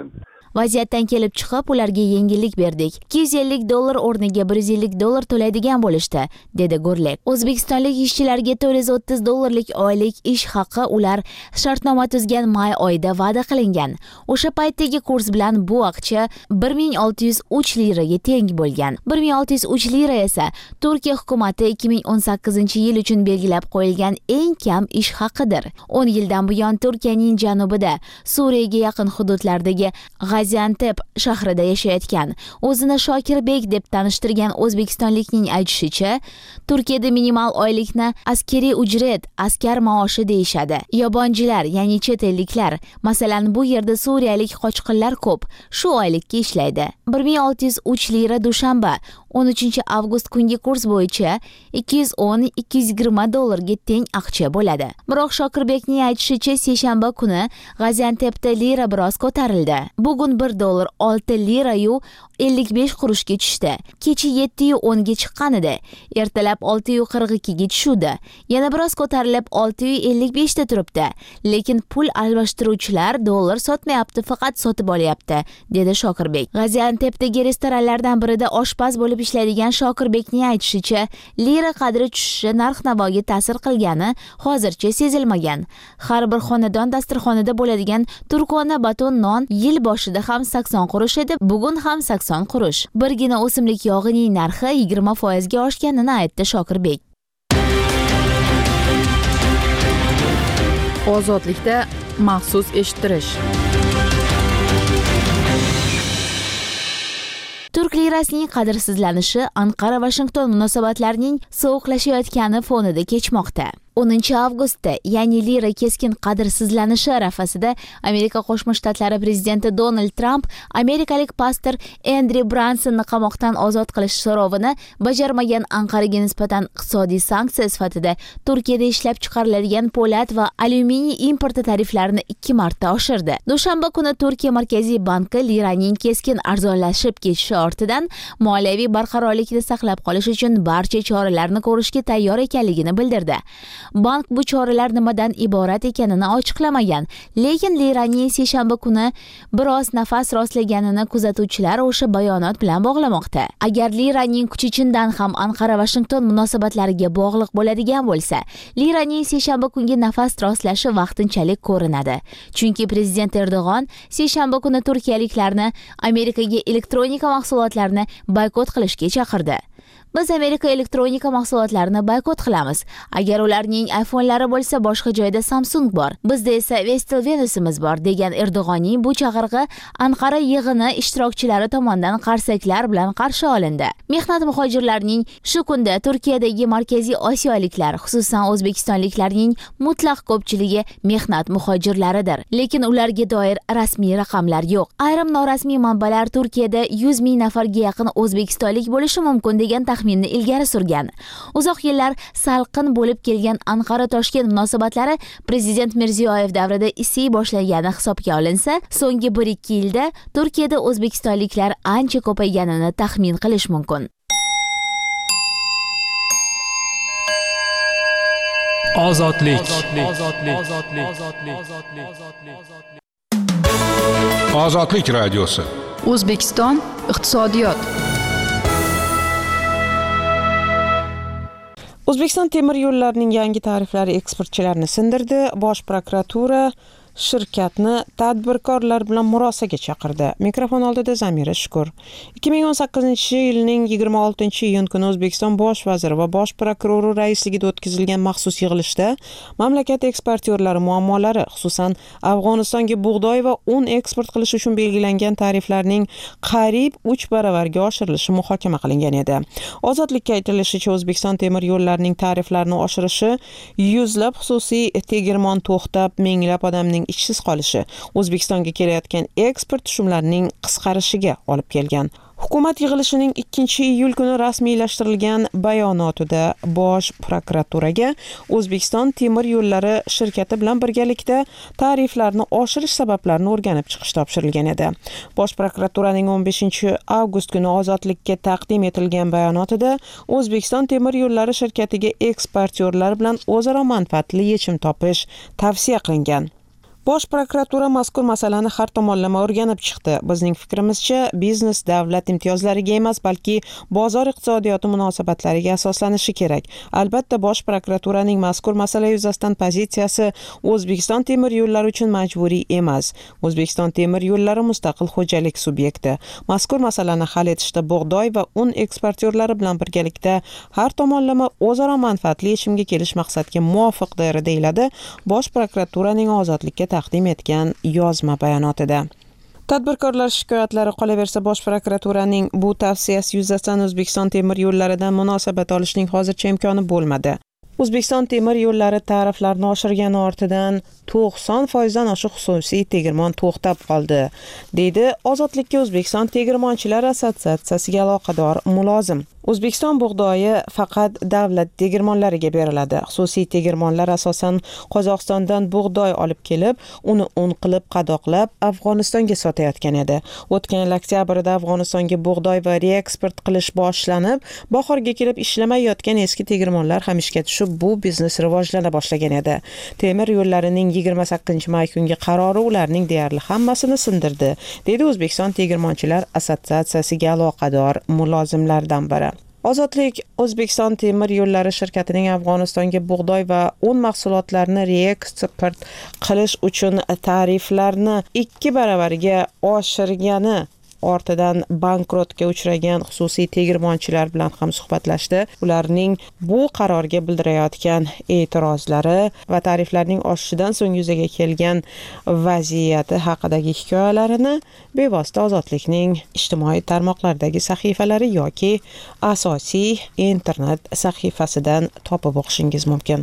Vaziyatdan kelib chiqib, ularga yengillik berdik. ikki yuz ellik dollar o'rniga bir yuz ellik dollar to'laydigan bo'lishdi, dedi Gurlek. O'zbekistonlik ishchilarga to'rt yuz o'ttiz dollarlik oylik ish haqi ular shartnoma tuzgan may oyida va'da qilingan. O'sha paytdagi kurs bilan bu akcha bir ming olti yuz uch liraga teng bo'lgan. bir ming olti yuz uch lira esa Turkiya hukumati ikki ming o'n sakkizinchi yil uchun belgilab qo'yilgan eng kam ish haqidir. o'n yildan buyon Turkiyaning janubida, Suriyaga yaqin hududlardagi Gaziantep shahrida yashayotgan, o'zini Shokirbek deb tanishtirgan o'zbekistonlikning aytishicha, Turkiyada minimal oylikni askariy ujret, askar maoshi deyishadi. Yobonchilar, ya'ni chet elliklar, masalan, bu yerda suriyalik qochqinlar ko'p, shu oylikka ishlaydi. bir ming olti yuz uch lira dushanba, o'n uchinchi avgust kungi kurs bo'yicha ikki yuz o'n - ikki yuz yigirma dollarga teng aqcha bo'ladi. Biroq Shokirbekning aytishicha, seshanba kuni Gaziantepda lira biroz ko'tarildi. Bugun bir dollar olti lira yu ellik besh qurushga tushdi. Kecha yetti yu o'n ga chiqqan edi. Ertalab olti yu qirq ikki ga tushdi. Yana biroz ko'tarilib olti yu ellik besh da turibdi. Lekin pul almashtiruvchilar dollar sotmayapti, faqat sotib olyapti, dedi Shokirbek. Gaziantepdagi restoranlardan birida oshpaz bo'lib ishlaydigan Shokirbekning aytishicha, lira qadri tushishi narx-navoga ta'sir qilgani hozircha sezilmagan. Har bir xonadon dasturxonida bo'ladigan turkona baton non yil boshida ham sakson qurush edi, bugun ham sakson qurush. Birgina o'simlik yog'ining narxi yigirma foiz ga oshganini aytdi Shokirbek. Ozodlikda maxsus eshittirish. Turk lirasining qadrsizlanishi Anqara-Washington munosabatlarining sovuqlashayotgani fonida kechmoqda. o'ninchi avgustda, ya'ni lira keskin qadrsizlanishi arafasida Amerika Qo'shma Shtatlari prezidenti Donald Trump amerikalik pastor Endri Bransonni qamoqdan ozod qilish so'rovini bajarmagan Anqaraga nisbatan iqtisodiy sanksiya sifatida Turkiyada ishlab chiqariladigan po'lat va alyuminiy importi tariflarini ikki marta oshirdi. Dushanba kuni Turkiya Markaziy banki liraning keskin arzonlashib ketishi ortidan moliyaviy barqarorlikni saqlab qolish uchun barcha choralarni ko'rishga tayyor ekanligini bildirdi. Bank bu choralar nimadan iborat ekanini ochiqlamagan, lekin liraning seshanba kuni biroz nafas rostlaganini kuzatuvchilar o'sha bayonot bilan bog'lamoqda. Agar liraning kuchi chindan ham Anqara-Washington munosabatlariga bog'liq bo'ladigan bo'lsa, liraning seshanba kungi nafas rostlashi vaqtinchalik ko'rinadi. Chunki prezident Erdo'g'on seshanba kuni turkiyaliklarni Amerikaga elektronika mahsulotlarini boykot qilishga chaqirdi. Biz Amerika elektronika mahsulotlarini boykot qilamiz. Agar ularning iPhone'lari bo'lsa, boshqa joyda Samsung bor. Bizda esa Vestel Venus'imiz bor, degan Erdo'g'onning bu chaqirig'i Anqara yig'ini ishtirokchilari tomonidan qarsaklar bilan qarshi olindi. Mehnat muhojirlarining shu kunda Turkiyadagi Markaziy Osiyoliklar, xususan o'zbekistonliklarning mutlaq ko'pchiligi mehnat muhojirlaridir. Lekin ularga doir rasmiy raqamlar yo'q. Ayrim norasmiy manbalar Turkiyada yuz ming nafarga yaqin o'zbekistonlik bo'lishi mumkin degan taxminni ilgari surgan. Uzoq yillar salqin bo'lib kelgan Anqara-Toshkent munosabatlari prezident Mirziyoyev davrida isiy boshlagani hisobga olinsa, so'nggi bir ikki yilda Turkiyada o'zbekistonliklar ancha ko'payganini taxmin qilish mumkin. Ozodlik. Ozodlik radiosi. O'zbekiston iqtisodiyot. O'zbekiston temir yo'llarining yangi tariflari eksportchilarni sindirdi. Bosh prokuratura shirkatni tadbirkorlar bilan murosaga chaqirdi. Mikrofon oldida Zamira Shukur. ikki ming o'n sakkizinchi yilning yigirma oltinchi iyun kuni O'zbekiston bosh vaziri va bosh prokurori raisligida o'tkazilgan maxsus yig'ilishda mamlakat eksportyorlari muammolari, xususan Afg'onistonga bug'doy va un eksport qilish uchun belgilangan tariflarning qariyb uch baravarga oshirilishi muhokama qilingan edi. Ozodlikka aytilishicha, O'zbekiston temir yo'llarining tariflarini oshirishi yuzlab xususiy tegirmon to'xtab, minglab odamning ishsiz qolishi, O'zbekistonga kelayotgan eksport tushumlarining qisqarishiga olib kelgan. Hukumat yig'ilishining ikkinchi iyul kuni rasmiylashtirilgan bayonotida bosh prokuraturaga O'zbekiston temir yo'llari shirkati bilan birgalikda tariflarni oshirish sabablarini o'rganib chiqish topshirilgan edi. Bosh prokuraturaning o'n beshinchi avgust kuni Ozodlikka taqdim etilgan bayonotida O'zbekiston temir yo'llari shirkatiga eksportyorlar bilan o'zaro manfaatli yechim topish tavsiya qilingan. Bosh prokuratura mazkur masalani har tomonlama o'rganib chiqdi. Bizning fikrimizcha, biznes davlat imtiyozlariga emas, balki bozor iqtisodiyoti munosabatlariga asoslanishi kerak. Albatta, bosh prokuraturaning mazkur masala yuzasidan pozitsiyasi O'zbekiston temir yo'llari uchun majburiy emas. O'zbekiston temir yo'llari mustaqil xo'jalik subyekti. Mazkur masalani hal etishda bug'doy va un eksportyorlari bilan birgalikda har tomonlama o'zaro manfaatli yechimga kelish maqsadga muvofiqdir, deyiladi bosh prokuraturaning ozodlikka taqdim etgan yozma bayonotida. Tadbirkorlar shikoyatlari qolaversa, bosh prokuraturaning bu tavsiyasi yuzasidan O'zbekiston temir yo'llaridan munosabat olishning hozircha imkoni bo'lmadi. O'zbekiston temir yo'llari tariflarni oshirgani ortidan to'qson foizdan oshiq xususiy tegirmon to'xtab qoldi, deydi Ozodlikka O'zbekiston tegirmonchilar assotsiatsiyasiga aloqador mulozim. O'zbekiston bug'doyi faqat davlat tegirmonlariga beriladi. Xususiy tegirmonlar asosan Qozog'istondan bug'doy olib kelib, uni un qilib qadoqlab Afg'onistonga sotayotgan edi. O'tgan yil oktyabrda Afg'onistonga bug'doy va reeksport qilish boshlanib, bahorga kelib ishlamay yotgan eski tegirmonlar ham ishga tushib, bu biznes rivojlana boshlagan edi. Temir yo'llarining yigirma sakkizinchi may kungi qarori ularning deyarli hammasini sindirdi, deydi O'zbekiston tegirmonchilar assotsiatsiyasiga aloqador mulozimlardan biri. Ozodlik O'zbekiston temir yo'llari shirkatining Afg'onistonga bug'doy va un mahsulotlarini reeksport qilish uchun tariflarni ikki baravariga oshirgani ortidan bankrotga uchragan xususiy tegirmonchilar bilan ham suhbatlashdi. Ularning bu qarorga bildirayotgan e'tirozlari va tariflarning oshishidan so'ng yuzaga kelgan vaziyati haqidagi hikoyalarini bevosita Ozodlikning ijtimoiy tarmoqlardagi sahifalari yoki asosiy internet sahifasidan topib o'qishingiz mumkin.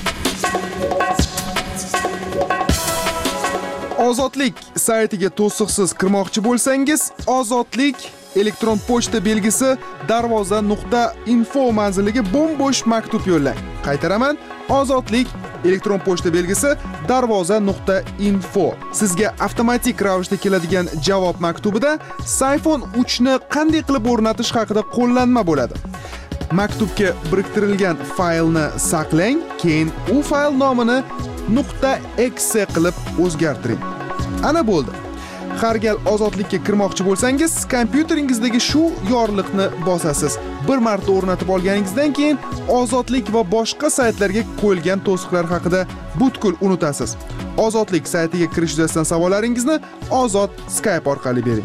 Ozodlik saytiga to'siqsiz kirmoqchi bo'lsangiz, Ozodlik elektron pochta belgisi darvoza nuqta info manziliga bo'm-bo'sh maktub yo'llang. Qaytaraman, Ozodlik elektron pochta belgisi darvoza nuqta info. Sizga avtomatik ravishda keladigan javob maktubida iPhone uch ni qanday qilib o'rnatish haqida qo'llanma bo'ladi. Maktubga biriktirilgan faylni saqlang, keyin u fayl nomini .exe qilib o'zgartiring. Ana bo'ldi. Har gal Ozodlikka kirmoqchi bo'lsangiz, kompyuteringizdagi shu yorliqni bosasiz. Bir marta o'rnatib olganingizdan keyin Ozodlik va boshqa saytlarga qo'yilgan to'siqlar haqida butkul unutasiz. Ozodlik saytiga kirish yuzasidan savollaringizni Ozod Skype orqali bering.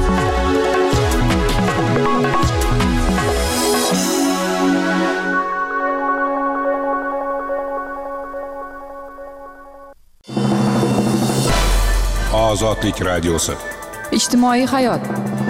Ozodlik radiosi. Ijtimoiy hayot.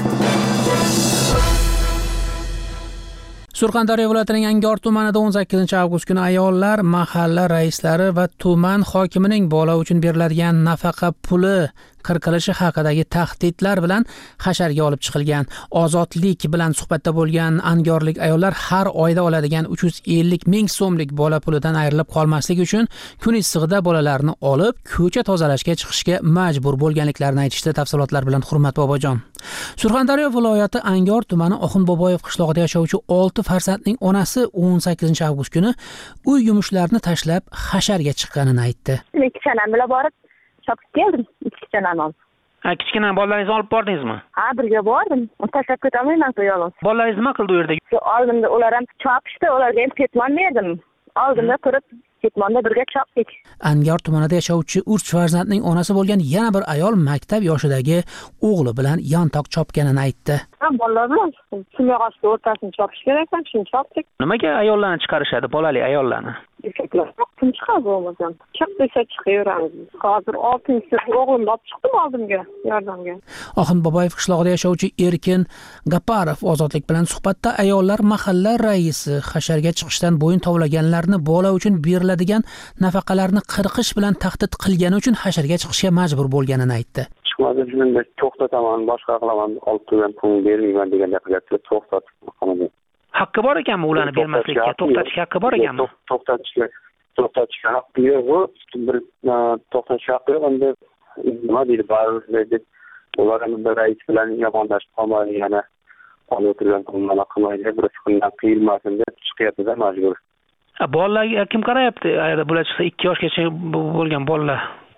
Surxondaryo viloyatining Angor tumanida o'n sakkizinchi avgust kuni ayollar mahalla raislari va tuman hokimining bola uchun beriladigan nafaqa puli qirqilishi haqidagi tahdidlar bilan hasharga olib chiqilgan. Ozodlik bilan suhbatda bo'lgan angorlik ayollar har oyda oladigan uch yuz ellik ming so'mlik bola pulidan ayrilib qolmasligi uchun kun issig'ida bolalarni olib ko'cha tozalashga chiqishga majbur bo'lganliklarini aytishdi. Tafsilotlar bilan Hurmat Bobojon. Surxondaryo viloyati Angor tumani Oxunboboyev qishlog'ida yashovchi olti farzandning onasi o'n sakkizinchi avgust kuni uy yumushlarini tashlab hasharga chiqqanini aytdi. Ikki chanam bilan borib chopib keldim. Ikki chanam olib. Ha, kichkina bolalaringizni olib bordingizmi? Ha, birga bordim. Tashlab ketolmayman-ku yolg'iz. Bolalaringiz nima qildi u yerda? Oldimda ular ham chopishdi, ularga ham ketmon berdim. Oldimda turib ketmonda birga chopdik. Angor tumanida yashovchi uch farzandning onasi bo'lgan yana bir ayol maktab yoshidagi o'g'li bilan yantoq chopganini aytdi. Ham bolalar bilan simyog'ochni o'rtasini chopish kerakmi? Shuni chopdik. Nimaga ayollarni chiqarishadi, bolali ayollarni? Erkaklar kim chiqadi bo'lmasam? Chiq desa chiqaveramiz. Hozir oltinchi o'g'limni olib chiqdim oldimga yordamga. Oxunboboyev qishlog'ida yashovchi Erkin Gaparov Ozodlik bilan suhbatda ayollar mahalla raisi hasharga chiqishdan bo'yin tovlaganlarni bola uchun beriladigan nafaqalarni qirqish bilan tahdid qilgani uchun hasharga chiqishga majbur bo'lganini aytdi. Chiqmadi, shunday to'xtataman, boshqa qilaman, olib turgan pulni bermayman degan gaplarga to'xtatib qolaman. Haqqi bor ekanmi ularni bermaslikka? To'xtatish haqqi bor ekanmi? To'xtatishga to'xtatishga haqqi yo'q. Bir to'xtatish haqqi yo'q. Endi nima deydi, baribir deb ular ham rais bilan yomonlashib qolmaydi, yana olib o'tirgan pulni qilmaydi, bir kundan qiyilmasin deb chiqyapti-da majbur. Bolalarga kim qarayapti? Bular chiqsa ikki yoshgacha bo'lgan bolalar.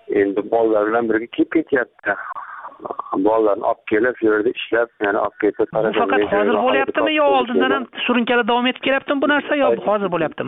endi bolalar bilan birga kelib ketyapti. Bolalarni olib kelib, shu yerda ishlab, yana olib ketib Bu faqat hozir bo'lyaptimi yo oldindan ham surunkali davom etib kelyaptimi bu narsa yo hozir bo'lyaptimi?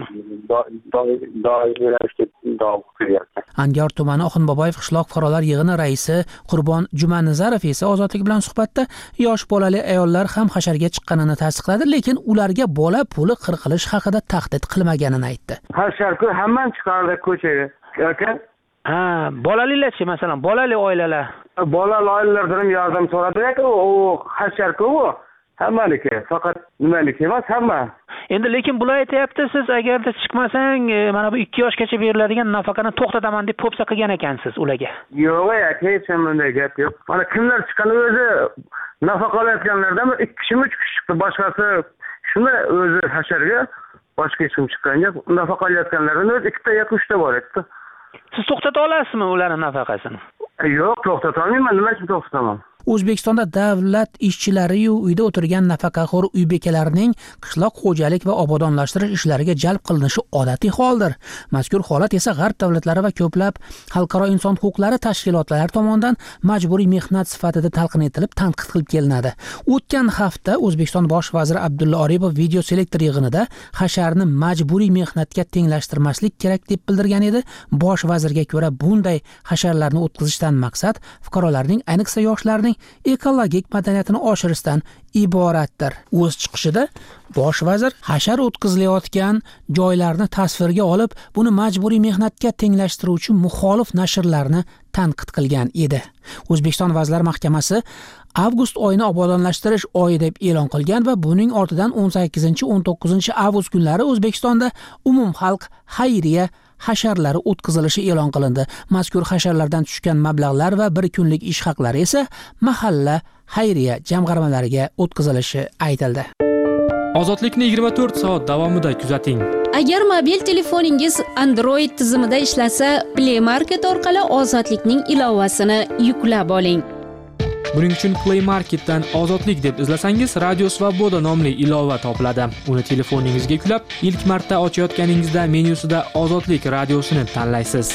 Doimiy ravishda davom qilyapti. Angor tumani Oxunboboyev qishloq fuqarolar yig'ini raisi Qurbon Jumanazarov esa Ozodlik bilan suhbatda yosh bolali ayollar ham hasharga chiqqanini tasdiqladi, lekin ularga bola puli qirqilish haqida tahdid qilmaganini aytdi. Hasharku hammani chiqardi ko'chaga. Yoki Ha, bolalilarchi masalan, bolali oilalar. Bolali oilalardan ham yordam so'radi-ku, u hasharku u. Hammaniki, faqat nimaniki emas, hamma. Endi lekin bular aytayapti, siz agarda chiqmasang, mana bu ikki yoshgacha beriladigan nafaqani to'xtataman deb po'pisa qilgan ekansiz ularga. Yo'q, hech ham bunday gap yo'q. Mana kimlar chiqqani o'zi nafaqa olayotganlardan ikki kishi, uch kishi chiqdi, boshqasi shuni o'zi hasharga boshqa hech kim chiqqan yo'q. Nafaqa olayotganlardan o'zi ikkita yoki uchta bor edi. Siz to'xtata olasizmi ularning nafaqasini? Yo'q, to'xtata olmayman. Nima uchun to'xtataman? O'zbekistonda davlat ishchilari-yu uyda o'tirgan nafaqaxo'r uy bekalarining qishloq xo'jalik va obodonlashtirish ishlariga jalb qilinishi odatiy holdir. Mazkur holat esa G'arb davlatlari va ko'plab xalqaro inson huquqlari tashkilotlari tomonidan majburiy mehnat sifatida talqin etilib, tanqid qilib kelinadi. O'tgan hafta O'zbekiston bosh vaziri Abdulla Aripov video selektor yig'inida hasharni majburiy mehnatga tenglashtirmaslik kerak deb bildirgan edi. Bosh vazirga ko'ra bunday hasharlarni o'tkazishdan maqsad fuqarolarning, ayniqsa yoshlarning ekologik madaniyatini oshirishdan iboratdir. O'z chiqishida bosh vazir hashar o'tkazilayotgan joylarni tasvirga olib, buni majburiy mehnatga tenglashtiruvchi muxolif nashrlarni tanqid qilgan edi. O'zbekiston Vazirlar Mahkamasi avgust oyini obodonlashtirish oyi deb e'lon qilgan va buning ortidan o'n sakkizinchi o'n to'qqizinchi avgust kunlari O'zbekistonda umumxalq xayriya hasharlari o'tkazilishi e'lon qilindi. Mazkur hasharlardan tushgan mablag'lar va bir kunlik ish haqlari esa mahalla xayriya jamg'armalariga o'tkazilishi aytildi. Ozodlikni yigirma to'rt soat davomida kuzating. Agar mobil telefoningiz Android tizimida ishlasa, Play Market orqali Ozodlikning ilovasini yuklab oling. Buning uchun Play Marketdan Ozodlik deb izlasangiz, Radio Svoboda nomli ilova topiladi. Uni telefoningizga yuklab, ilk marta ochayotganingizda menyusida Ozodlik radiosini tanlaysiz.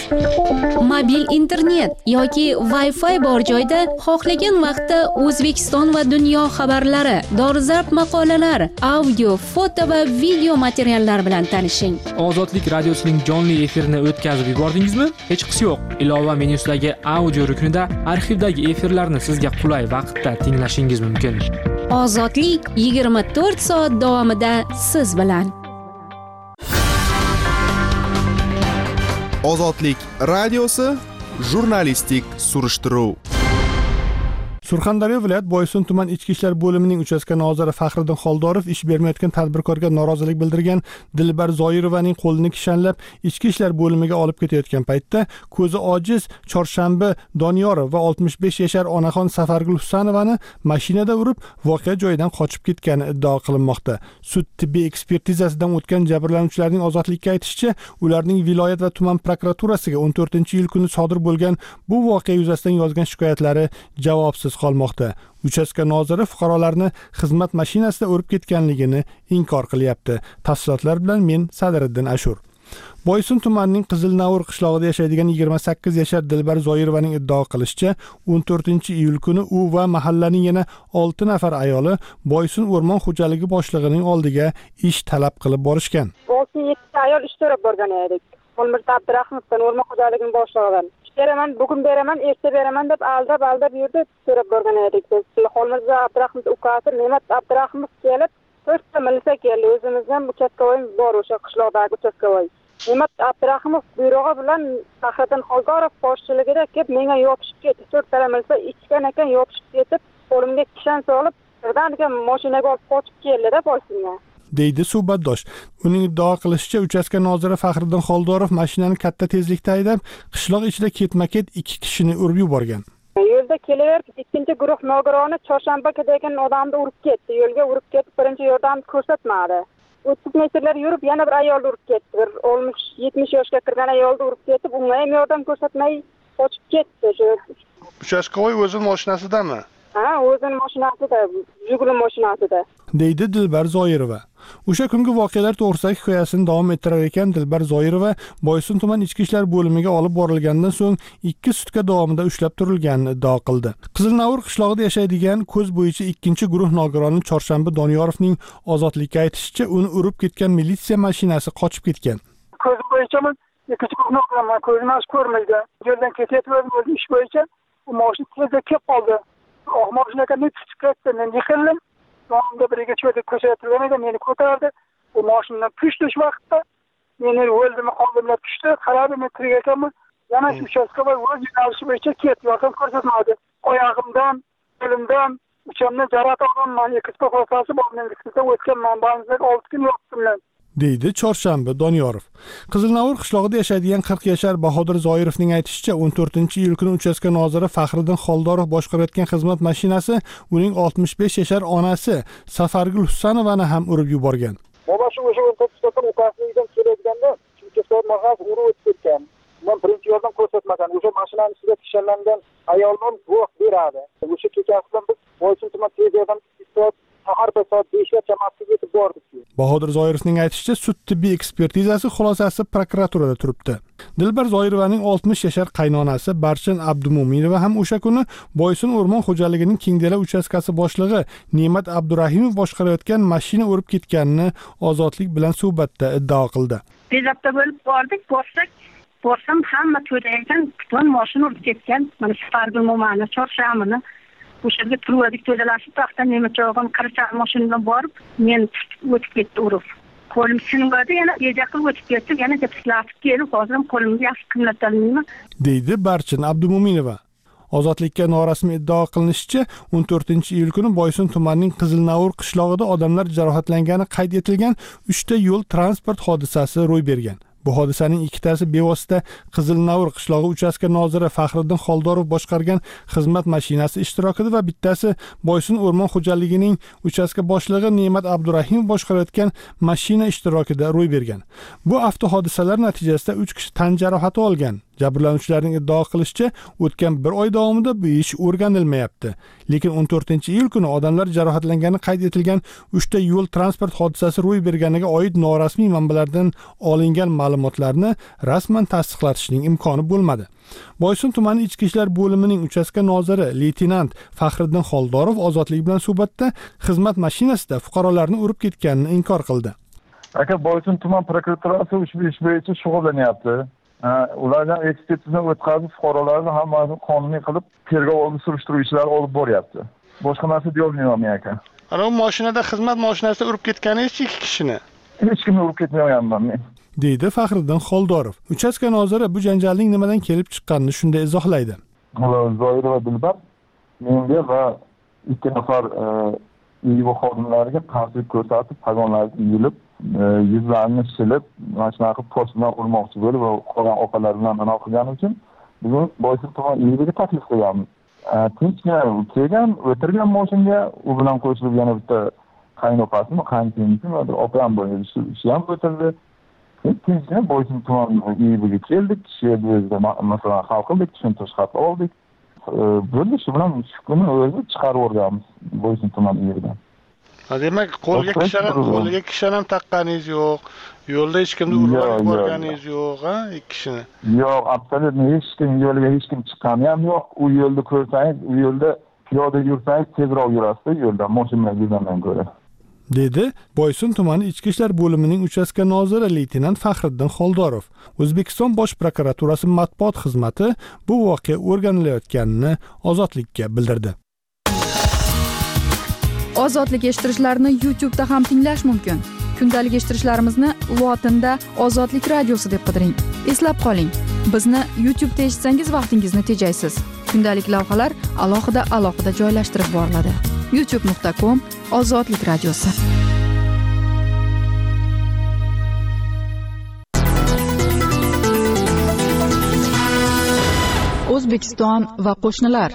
Mobil internet yoki Wi-Fi bor joyda xohlagan vaqtda O'zbekiston va dunyo xabarlari, dolzarb maqolalar, audio, foto va video materiallar bilan tanishing. Ozodlik radiosining jonli efirini o'tkazib yubordingizmi? Hech qisi yo'q. Ilova menyusidagi audio ruknida arxivdagi efirlarni sizga qulay vaqtda tinglashingiz mumkin. Ozodlik yigirma to'rt soat davomida siz bilan. Ozodlik radiosi jurnalistik surishtiruv. Surxondaryo viloyat Boysun tuman ichki ishlar bo'limining uchastka noziri Faxriddin Xoldorov ish bermayotgan tadbirkorga norozilik bildirgan Dilbar Zoirovaning qo'lini kishanlab ichki ishlar bo'limiga olib ketayotgan paytda ko'zi ojiz Chorshanba Doniyorov va oltmish besh yashar onaxon Safargul Husanovani mashinada urib voqea joyidan qochib ketgani iddao qilinmoqda. Sud tibbiy ekspertizasidan o'tgan jabrlanuvchilarning ozodlikka aytishicha, ularning viloyat va tuman prokuraturasiga o'n to'rtinchi iyul kuni sodir bo'lgan bu voqea yuzasidan yozgan shikoyatlari javobsiz qolmoqda. Uchastka noziri fuqarolarni xizmat mashinasida urib ketganligini inkor qilyapti. Tafsilotlar bilan men Sadiriddin Ashur. Boysun tumanining Qizilnavur qishlog'ida yashaydigan yigirma sakkiz yashar Dilbar Zoirovaning iddao qilishicha, o'n to'rtinchi iyul kuni u va mahallaning yana olti nafar ayoli Boysun o'rmon xo'jaligi boshlig'ining oldiga ish talab qilib borishgan. olti yetti ayol ish so'rab borgan edik. Qo'lmirza Abdurahmovdan o'rmon xo'jaligining boshlig'idan. Beraman, bugun beraman, erta beraman deb aldab aldab yurdi, so'rab borgan edik biz. Qo'lmirza Abdurahmov ukasi Ne'mat Abdurahmov kelib, to'rtta milisa keldi. O'zimizdan uchastkovoy bor o'sha qishloqdagi uchastkovoy. Ne'mat Abdurahmov buyrug'i bilan Faxriddin Xoldorov boshchiligida kelib menga yopishib ketdi. to'rtta milisa ichgan ekan yopishib ketib, qo'limga kishan solib, birdaniga mashinaga olib qochib keldi-da Boysunga. deydi suhbatdosh. Uning iddao qilishicha, uchastka noziri Faxriddin Xoldorov mashinani katta tezlikda haydab, qishloq ichida ketma-ket ikki kishini urib yuborgan. Yo'lda kelaverib, ikkinchi guruh nogironi Chorshanbaga degan odamni urib ketdi. Yo'lga urib ketib, birinchi yordam ko'rsatmadi. o'ttiz metrlar yurib, yana bir ayolni urib ketdi. Bir oltmish yetmish yoshga kirgan ayolni urib ketib, unga ham yordam ko'rsatmay qochib ketdi. Uchastkovoy o'zining mashinasidami? Ha, o'zining mashinasida, Jiguli mashinasida. deydi Dilbar Zoirova. O'sha kungi voqealar to'g'risidagi hikoyasini davom ettirar ekan Dilbar Zoirova Boysun tuman ichki ishlar bo'limiga olib borilgandan so'ng ikki sutka davomida ushlab turilganini iddao qildi. Qizilnavur qishlog'ida yashaydigan ko'z bo'yicha ikkinchi guruh nogironi Chorshanba Doniyorovning ozodlikka aytishicha, uni urib ketgan militsiya mashinasi qochib ketgan. Ko'z bo'yicha ikkinchi guruh nogironi ko'zim ash ko'rmaydi. Yo'ldan ketayotib ish bo'yicha u mashina tezda kelib qoldi. Oh, mashinaga chiqib ketdi. Men yiqildim. Sonunda biriga cho'dib ko'rsatgan edi, meni ko'tardi. U mashinadan tushdish vaqtda meni o'ldim, qo'limga tushdi. Qaradi, men tirik ekanman. Yana shu uchastkada o'z yo'nalishi bo'yicha ketdi, yordam ko'rsatmadi. Oyog'imdan, qo'limdan, uchamdan jarohat olganman. Ikkita qo'lqasi bor, men ikkita o'tganman. Ba'zida olti kun yotdim. deydi Chorshanba Doniyorov. Qizilnavur qishlog'ida yashaydigan qirq yashar Bahodir Zoirovning aytishicha, o'n to'rtinchi iyul kuni uchastka noziri Faxriddin Xoldorov boshqarayotgan xizmat mashinasi uning oltmish besh yashar onasi Safargul Husanovani ham urib yuborgan. Boboshi o'sha o'n to'qqizta ukasidan kelayotganda, chunki soat mahas urib o'tib ketgan. Men birinchi yordam ko'rsatmagan. O'sha mashinaning ichida kishanlangan ayoldan guvoh beradi. O'sha kechasidan biz Boysun tuman tez yordam soat sahar soat beshga chamasiga yetib bordik. Bahodir Zoirovning aytishicha, sud tibbiy ekspertizasi xulosasi prokuraturada turibdi. Dilbar Zoirovaning oltmish yashar qaynonasi Barchin Abdumo'minova ham o'sha kuni Boysun o'rmon xo'jaligining Kengdala uchastkasi boshlig'i Ne'mat Abdurahimov boshqarayotgan mashina urib ketganini Ozodlik bilan suhbatda iddao qildi. Bezabda bo'lib bordik, borsak, borsam hamma to'da ekan, biton mashina urib ketgan. Mana Safargul Mo'mani Chorshamini o'sha yerga turdik, to'dalashib taqdan nemacho'g'im qircha mashinadan borib, men o'tib ketdi urib. Qo'lim sinmadi, yana yeja qilib o'tib ketdi, yana tepsilatib kelib, hozir ham qo'limga yaxshi qimlatolmayman, deydi Barchin Abdumo'minova. Ozodlikka norasmiy iddao qilinishicha, o'n to'rtinchi iyul kuni Boysun tumanining Qizilnavur qishlog'ida odamlar jarohatlangani qayd etilgan uchta yo'l transport hodisasi ro'y bergan. Bu hodisaning ikkitasi bevosita Qizilnavur qishlog'i uchastka noziri Faxriddin Xoldorov boshqargan xizmat mashinasi ishtirokida va bittasi Boysun o'rmon xo'jaligining uchastka boshlig'i Ne'mat Abdurahimov boshqarayotgan mashina ishtirokida ro'y bergan. Bu avtohodisalar natijasida uch kishi tan jarohati olgan. Jabrlanuvchilarning iddao qilishicha, o'tgan bir oy davomida bu ish o'rganilmayapti. Lekin o'n to'rtinchi iyul kuni odamlar jarohatlangani qayd etilgan uchta yo'l transport hodisasi ro'y berganiga oid norasmiy manbalardan olingan ma'lumotlarni rasman tasdiqlatishning imkoni bo'lmadi. Boysun tumani ichki ishlar bo'limining uchastka noziri leytenant Faxriddin Xoldorov Ozodlik bilan suhbatda xizmat mashinasida fuqarolarni urib ketganini inkor qildi. Aka, Boysun tuman prokuraturasi ushbu ish bo'yicha shug'ullanyapti. Ulardan ekspertiza o'tkazib, fuqarolarni hammasini qonuniy qilib, tergov oldi surishtiruv ishlari olib boryapti. Boshqa narsa deyolmayman aka. Ana bu mashinada xizmat mashinasida urib ketganingiz ikki kishini. Hech kimni urib ketmayapman men. deydi Faxriddin Xoldorov. Uchastka noziri bu janjalning nimadan kelib chiqqanini shunday izohlaydi. Zoirova Dilbar menga va ikki nafar iy xodimlariga qarshilik ko'rsatib, pagonlarni yulib, yuzlarini silib, mana shunaqa postdan urmoqchi bo'lib va qolgan opalar bilan anaqa qilgani uchun bugun Boysun tuman iyiga taklif qilganmiz. Tinchgina kelgan, o'tirgan mashinaga u bilan qo'shilib yana bitta qaynopasimi, qaynotasi va opam bo'ldi. Shu ham o'tirdi. Tinchgina Boysun tuman iyiga keldik. Shu yerda masalan hal qildik, tushuntirish xati oldik. Bo'ldi, shu bilan shu kuni o'zi chiqarib o'rganamiz Boysun tuman iyidan. Demak, qo'lga kishan, qo'lga kishan ham taqqaningiz yo'q. Yo'lda hech kimni urib yuborganingiz yo'q, ha, ikki kishini. Yo'q, absolutni hech kim yo'lga hech kim chiqqani ham yo'q. U yo'lda ko'rsangiz, u yo'lda piyoda yursangiz tezroq yurasiz yo'lda, mashina yurgandan ko'ra. dedi Boysun tumani ichki ishlar bo'limining uchastka noziri leytenant Faxriddin Xoldorov. O'zbekiston Bosh prokuraturasi matbuot xizmati bu voqea o'rganilayotganini Ozodlikka bildirdi. Ozodlik eshittirishlarni YouTube da ham tinglash mumkin. Kundalik eshittirishlarimizni lotinda Ozodlik radiosi deb qidiring. Eslab qoling, bizni YouTube da eshitsangiz vaqtingizni tejaysiz. Kundalik lavhalar alohida alohida joylashtirib boriladi. youtube nuqta com Ozodlik radiosi. O'zbekiston va qo'shnilar.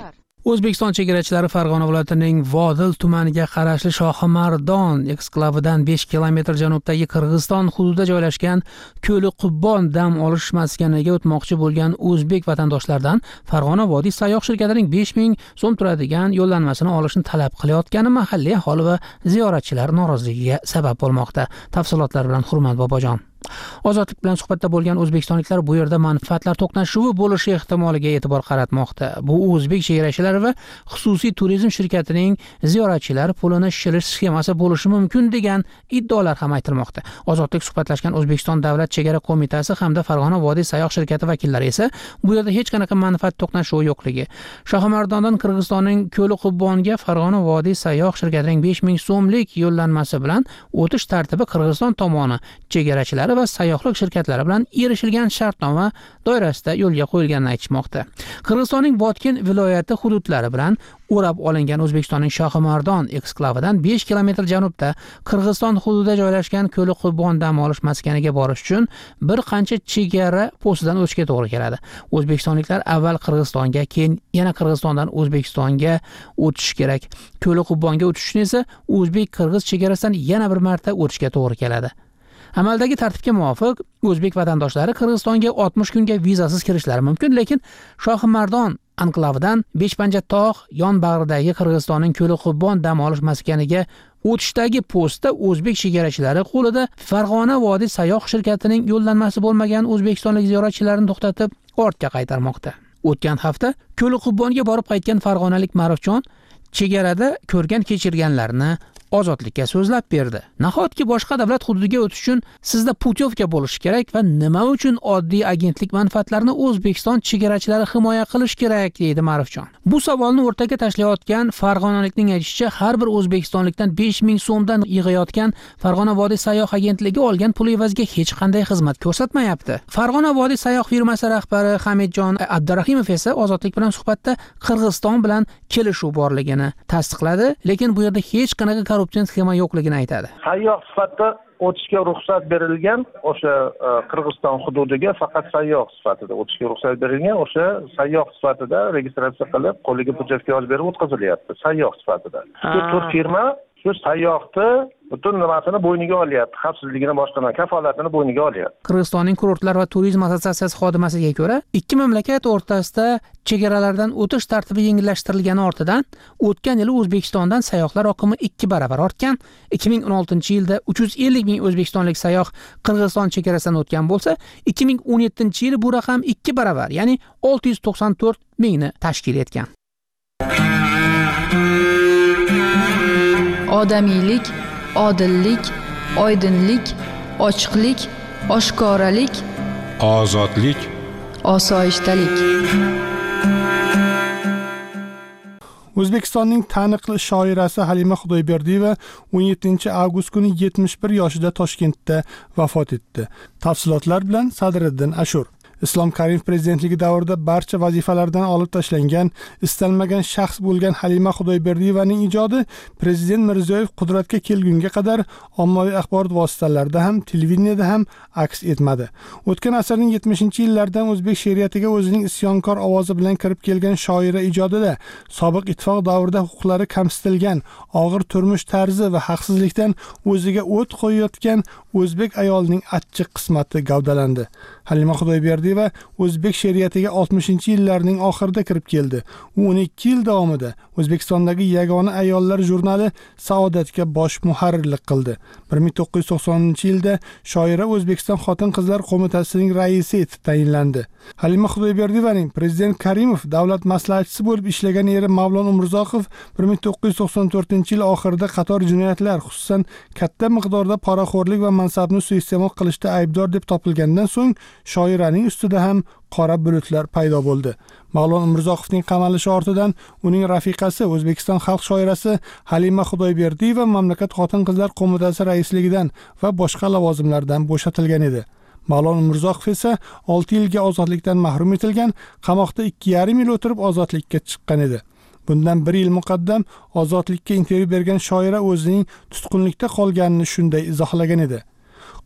O'zbekiston chegarachilari Farg'ona viloyatining Vodil tumaniga qarashli Shohimardon eksklavidan besh kilometr janubdagi Qirg'iziston hududida joylashgan Ko'li Qubbon dam olish maskaniga o'tmoqchi bo'lgan o'zbek vatandoshlardan Farg'ona vodiy sayyoh shirkatining besh ming so'm turadigan yo'llanmasini olishni talab qilayotgani mahalliy aholi va ziyoratchilar noroziligiga sabab bo'lmoqda. Tafsilotlar bilan Hurmat Bobojon. Ozodlik bilan suhbatda bo'lgan o'zbekistonliklar bu yerda manfaatlar to'qnashuvi bo'lishi ehtimoliga e'tibor qaratmoqda. Bu o'zbek chegarachilari va xususiy turizm shirkatining ziyoratchilar pulini shishirish sxemasi bo'lishi mumkin degan iddaolar ham aytilmoqda. Ozodlik suhbatlashgan O'zbekiston Davlat chegara qo'mitasi hamda Farg'ona vodiy sayyoh shirkati vakillari esa bu yerda hech qanaqa manfaat to'qnashuvi yo'qligi, Shohimardondan Qirg'izistonning Ko'li Qubbonga Farg'ona vodiy sayyoh shirkatining besh ming so'mlik yo'llanmasi bilan o'tish tartibi Qirg'iziston tomoni chegarachilari va sayyohlik shirkatlari bilan erishilgan shartnoma doirasida yo'lga qo'yilganini aytishmoqda. Qirg'izistonning Botken viloyati hududlari bilan o'rab olingan O'zbekistonning Shohimardon eksklavidan besh kilometr janubda Qirg'iziston hududida joylashgan Ko'li Qubbon dam olish maskaniga borish uchun bir qancha chegara postidan o'tishga to'g'ri keladi. O'zbekistonliklar avval Qirg'izistonga, keyin yana Qirg'izistondan O'zbekistonga o'tish kerak. Ko'li Qubbonga o'tish uchun esa o'zbek-qirg'iz chegarasidan yana bir marta o'tishga to'g'ri keladi. Amaldagi tartibga muvofiq o'zbek vatandoshlari Qirg'izistonga oltmish kunga vizasiz kirishlari mumkin, lekin Shohimardon anklavidan Beshpanja tog' yon bag'ridagi Qirg'izistonning Ko'li Qubbon dam olish maskaniga o'tishdagi postda o'zbek chegarachilari qo'lida Farg'ona vodiy sayyoh shirkatining yo'llanmasi bo'lmagan o'zbekistonlik ziyoratchilarni to'xtatib ortga qaytarmoqda. O'tgan hafta Ko'li Qubbonga borib qaytgan farg'onalik Ma'rufjon chegarada ko'rgan kechirganlarini ozodlikka so'zlab berdi. Nahotki boshqa davlat hududiga o'tish uchun sizda putyovka bo'lishi kerak va nima uchun oddiy agentlik manfaatlarini O'zbekiston chegarachilari himoya qilish kerak, deydi Ma'rufjon. Bu savolni o'rtaga tashlayotgan farg'onalikning aytishicha, har bir o'zbekistonlikdan besh ming so'mdan yig'ayotgan Farg'ona vodiy sayyoh agentligi olgan pul evaziga hech qanday xizmat ko'rsatmayapti. Farg'ona vodiy sayyoh firmasi rahbari Hamidjon Abdurahimov esa ozodlik bilan suhbatda Qirg'iziston bilan kelishuv borligini tasdiqladi, lekin bu yerda hech qanaqa korrupsion sxema yo'qligini aytadi. Sayyoh sifatida o'tishga ruxsat berilgan o'sha Qirg'iziston hududiga faqat sayyoh sifatida o'tishga ruxsat berilgan, o'sha sayyoh sifatida registratsiya qilib, qo'liga putyovka olib berib o'tkazilyapti, sayyoh sifatida. Shu tur firma shu sayyohni butun nimasini bo'yniga olyapti, xavfsizligini boshqadan kafolatini bo'yniga olyapti. Qirg'izistonning kurortlar va turizm assotsiatsiyasi xodimasiga ko'ra, ikki mamlakat o'rtasida chegaralardan o'tish tartibi yengillashtirilgani ortidan o'tgan yili O'zbekistondan sayyohlar oqimi ikki baravar ortgan. ikki ming o'n oltinchi yilda uch yuz ellik ming o'zbekistonlik sayyoh Qirg'iziston chegarasidan o'tgan bo'lsa, ikki ming o'n yettinchi yili bu raqam ikki baravar, ya'ni olti yuz to'qson to'rt mingni tashkil etgan. Odamiylik, odillik, oydinlik, ochiqlik, oshkoralik, ozodlik, osoyishtalik. O'zbekistonning taniqli shoirasi Halima Xudoyberdiyeva o'n yettinchi avgust kuni yetmish bir yoshida Toshkentda vafot etdi. Tafsilotlar bilan Sadriddin Ashur. Islom Karimov prezidentligi davrida barcha vazifalardan olib tashlangan, istalmagan shaxs bo'lgan Halima Xudoyberdiyevaning ijodi Prezident Mirziyoyev qudratga kelgunga qadar ommaviy axborot vositalarida ham, televideniyada ham aks etmadi. O'tgan asrning yetmishinchi yillardan o'zbek she'riyatiga o'zining isyonkor ovozi bilan kirib kelgan shoira ijodida sobiq ittifoq davrida huquqlari kamsitilgan, og'ir turmush tarzi va haqsizlikdan o'ziga o't qo'yayotgan o'zbek ayolining achchiq qismati gavdalandi. Halima Xudoyberdiyeva o'zbek she'riyatiga oltmishinchi yillarning oxirida kirib keldi. U o'n ikki yil davomida O'zbekistondagi yagona ayollar jurnali Saodatga bosh muharrirlik qildi. bir ming to'qqiz yuz to'qsoninchi yilda shoira O'zbekiston Xotin-qizlar qo'mitasining raisi etib tayinlandi. Halima Xudoyberdiyevaning Prezident Karimov davlat maslahatchisi bo'lib ishlagan eri Mavlon Umurzoqov bir ming to'qqiz yuz to'qson to'rtinchi yil oxirida qator jinoyatlar, xususan katta miqdorda poraxo'rlik va mansabni suiiste'mol qilishda aybdor deb topilgandan so'ng shoiraning ustida ham qora bulutlar paydo bo'ldi. Mavlon Umurzoqovning qamalishi ortidan uning rafiqasi O'zbekiston xalq shoirasi Halima Xudoyberdiyeva mamlakat Xotin-qizlar qo'mitasi raisligidan va boshqa lavozimlardan bo'shatilgan edi. Mavlon Umurzoqov esa olti yilga ozodlikdan mahrum etilgan, qamoqda ikki yarim yil o'tirib ozodlikka chiqqan edi. Bundan bir yil muqaddam ozodlikka intervyu bergan shoira o'zining tutqunlikda qolganini shunday izohlagan edi.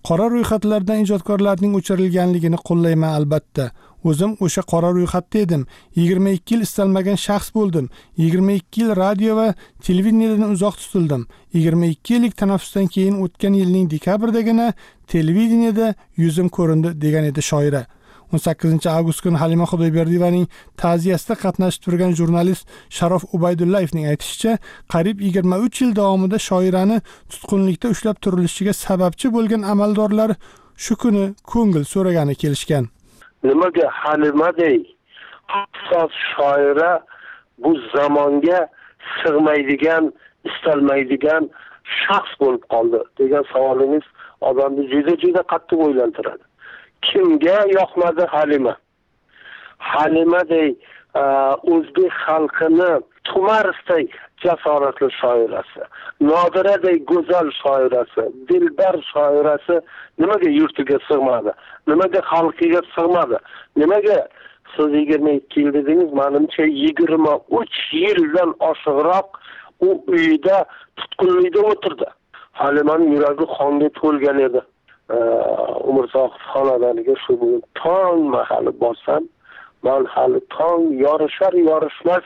Qora ro'yxatlardan ijodkorlarning o'chirilganligini qo'llayman albatta. O'zim o'sha qora ro'yxatda edim. yigirma ikki yil istalmagan shaxs bo'ldim. yigirma ikki yil radio va televideniyadan uzoq tutildim. yigirma ikki yillik tanaffusdan keyin o'tgan yilning dekabrdagina televideniyada yuzim ko'rindi degan edi shoira. o'n sakkizinchi avgust kuni Halima Xudoyberdiyevaning ta'ziyasida qatnashib turgan jurnalist Sharof Ubaydullayevning aytishicha, qariyb yigirma uch yil davomida shoirani tutqunlikda ushlab turilishiga sababchi bo'lgan amaldorlar shu kuni ko'ngil so'ragani kelishgan. Nimaga Halimaday so'z shoira bu zamonga sig'maydigan, istalmaydigan shaxs bo'lib qoldi degan savolingiz odamni juda-juda qattiq o'ylantiradi. Kimga yoqmadi Halima? Halimaday o'zbek xalqini Tumarisday jasoratli shoirasi, Nodiraday go'zal shoirasi, Dilbar shoirasi nimaga yurtiga sig'madi? Nimaga xalqiga sig'madi? Nimaga siz yigirma ikki yil dedingiz, menimcha yigirma uch yildan oshiqroq u uyida tutqunlikda o'tirdi. Halimaning yuragi qonga to'lgan edi. Umrzoqov xonadoniga shu bugun tong mahali borsam, men hali tong yorishar yorishmas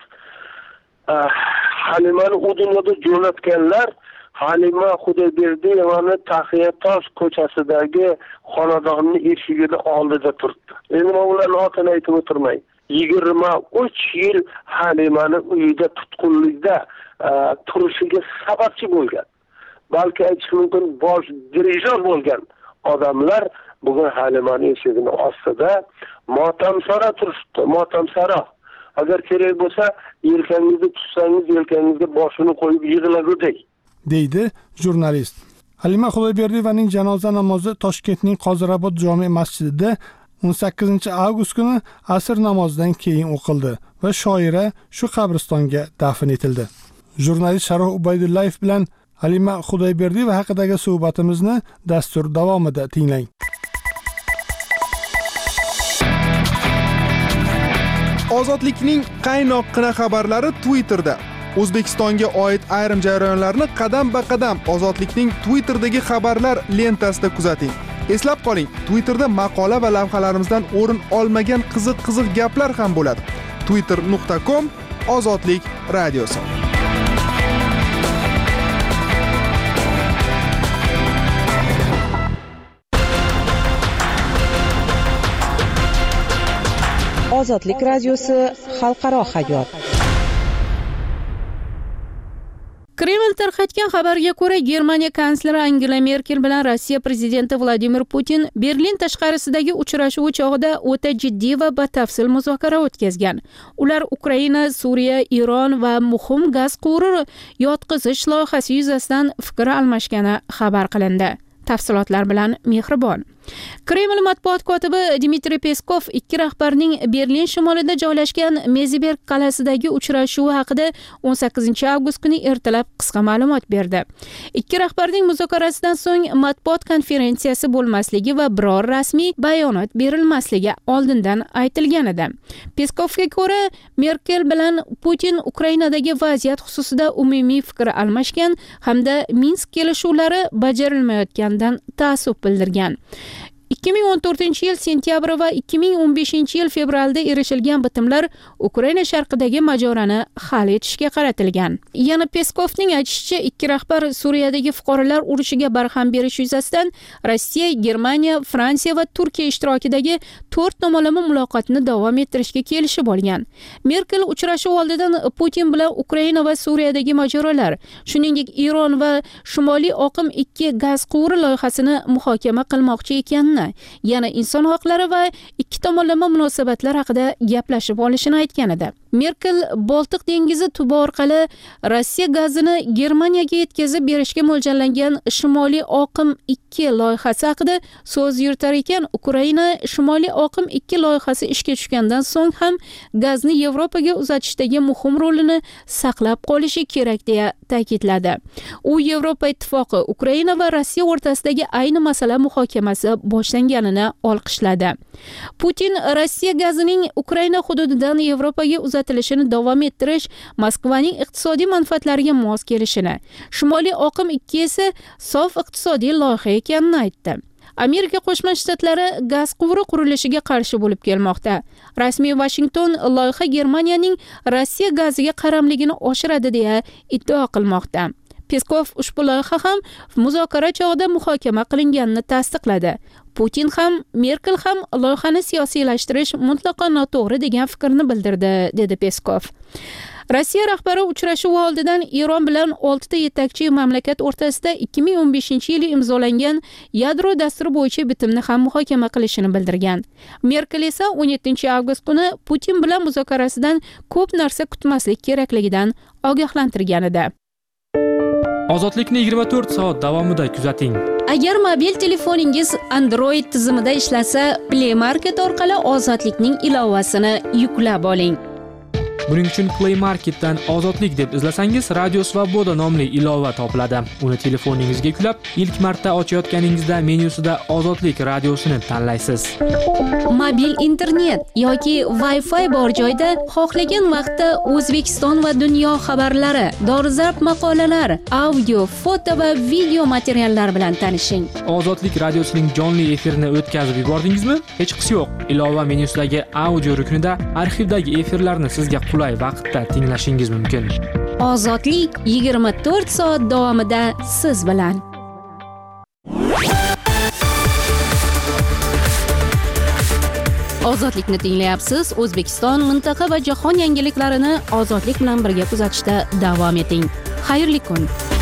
Halimani u dunyoda jo'natganlar Halima Xudoyberdiyevani Taxiyatosh ko'chasidagi xonadonni eshigida oldida turibdi. Endi men ularning otini aytib o'tirmay. yigirma uch yil Halimani uyida tutqunlikda turishiga sababchi bo'lgan. Balki aytish mumkin bosh dirijor bo'lgan odamlar bugun Halimani eshigini ostida motamsaro turishdi, motamsaro. Agar kerak bo'lsa, yelkangizni tutsangiz, yelkangizga boshini qo'yib yig'lagudek, deydi jurnalist. Halima Xudoyberdiyevaning janoza namozi Toshkentning Qozirobod jome masjidida o'n sakkizinchi avgust kuni asr namozidan keyin o'qildi va shoira shu qabristonga dafn etildi. Jurnalist Sharof Ubaydullayev bilan Halima Xudoyberdiyeva haqidagi suhbatimizni dastur davomida tinglang. Ozodlikning qaynoqqina xabarlari Twitterda. O'zbekistonga oid ayrim jarayonlarni qadam-ba-qadam Ozodlikning Twitterdagi xabarlar lentasida kuzating. Eslab qoling, Twitterda maqola va lavhalarimizdan o'rin olmagan qiziq-qiziq gaplar ham bo'ladi. twitter nuqta com Ozodlik radiosi. Ozodlik radiosi xalqaro hayot. Kreml tarqatgan xabarga ko'ra, Germaniya kansleri Angela Merkel bilan Rossiya prezidenti Vladimir Putin Berlin tashqarisidagi uchrashuv chog'ida o'ta jiddiy va batafsil muzokara o'tkazgan. Ular Ukraina, Suriya, Iron va muhim gaz quvuri yotqizish loyihasi yuzasidan fikr almashgani xabar qilindi. Tafsilotlar bilan Mehribon. Kreml matbuot kotibi Dmitriy Peskov ikki rahbarning Berlin shimolida joylashgan Meziberg qal'asidagi uchrashuvi haqida o'n sakkizinchi avgust kuni ertalab qisqa ma'lumot berdi. Ikki rahbarning muzokarasidan so'ng matbuot konferensiyasi bo'lmasligi va biror rasmiy bayonot berilmasligi oldindan aytilgan edi. Peskovga ko'ra, Merkel bilan Putin Ukrainadagi vaziyat xususida umumiy fikr almashgan hamda Minsk kelishuvlari bajarilmayotganidan ta'assub bildirgan. ikki ming o'n to'rtinchi yil sentyabr va ikki ming o'n beshinchi yil fevralda erishilgan bitimlar Ukraina sharqidagi mojaroni hal etishga qaratilgan. Yana Peskovning aytishicha, ikki rahbar Suriyadagi fuqarolar urushiga barham berish yuzasidan Rossiya, Germaniya, Fransiya va Turkiya ishtirokidagi to'rt tomonlama muloqotni davom ettirishga kelishib olgan. Merkel uchrashuv oldidan Putin bilan Ukraina va Suriyadagi mojarolar, shuningdek Iron va Shimoliy oqim ikki gaz quvuri loyihasini muhokama qilmoqchi ekanini, yana inson huquqlari va ikki tomonlama munosabatlar haqida gaplashib olishini aytgan edi. Merkel Boltiq dengizi tubi orqali Rossiya gazini Germaniyaga yetkazib berishga mo'ljallangan Shimoliy oqim ikki loyihasi haqida so'z yuritar ekan, Ukraina Shimoliy oqim ikki loyihasi ishga tushgandan so'ng ham gazni Yevropaga uzatishdagi muhim rolini saqlab qolishi kerak deya ta'kidladi. U Yevropa ittifoqi Ukraina va Rossiya o'rtasidagi ayni masala muhokamasi boshlanganini olqishladi. Putin Rossiya gazining Ukraina hududidan Yevropaga uzatilishini davom ettirish Moskvaning iqtisodiy manfaatlariga mos kelishini, Shimoliy oqim ikki esa sof iqtisodiy loyiha ekanini aytdi. Amerika Qo'shma Shtatlari gaz quvuri qurilishiga qarshi bo'lib kelmoqda. Rasmiy Washington loyiha Germaniyaning Rossiya gaziga qaramligini oshiradi deya iddao qilmoqda. Peskov ushbu loyiha ham muzokara chog'ida muhokama qilinganini tasdiqladi. Putin ham, Merkel ham loyihani siyosiylashtirish mutlaqo noto'g'ri degan fikrni bildirdi, dedi Peskov. Rossiya rahbari uchrashuv oldidan Eron bilan olti ta yetakchi mamlakat o'rtasida ikki ming o'n beshinchi yili imzolangan yadro dasturi bo'yicha bitimni ham muhokama qilishini bildirgan. Merkel esa o'n yettinchi avgust kuni Putin bilan muzokarasidan ko'p narsa kutmaslik kerakligidan ogohlantirgan edi. Ozodlikni yigirma to'rt soat davomida kuzating. Agar mobil telefoningiz Android tizimida ishlasa, Play Market orqali Ozodlikning ilovasini yuklab oling. Buning uchun Play Marketdan Ozodlik deb izlasangiz, Radio Svoboda nomli ilova topiladi. Uni telefoningizga yuklab, ilk marta ochayotganingizda menyusida Ozodlik radiosini tanlaysiz. Mobil internet yoki Wi-Fi bor joyda xohlagan vaqtda O'zbekiston va dunyo xabarlari, dolzarb maqolalar, audio, foto va video materiallar bilan tanishing. Ozodlik radiosining jonli efirini o'tkazib yubordingizmi? Hech qisi yo'q. Ilova menyusidagi audio ruknida arxivdagi efirlarni sizga qulay vaqtda tinglashingiz mumkin. Ozodlik yigirma to'rt soat davomida siz bilan. Ozodlikni tinglayapsiz. O'zbekiston, mintaqa va jahon yangiliklarini Ozodlik bilan birga kuzatishda davom eting. Xayrli kun.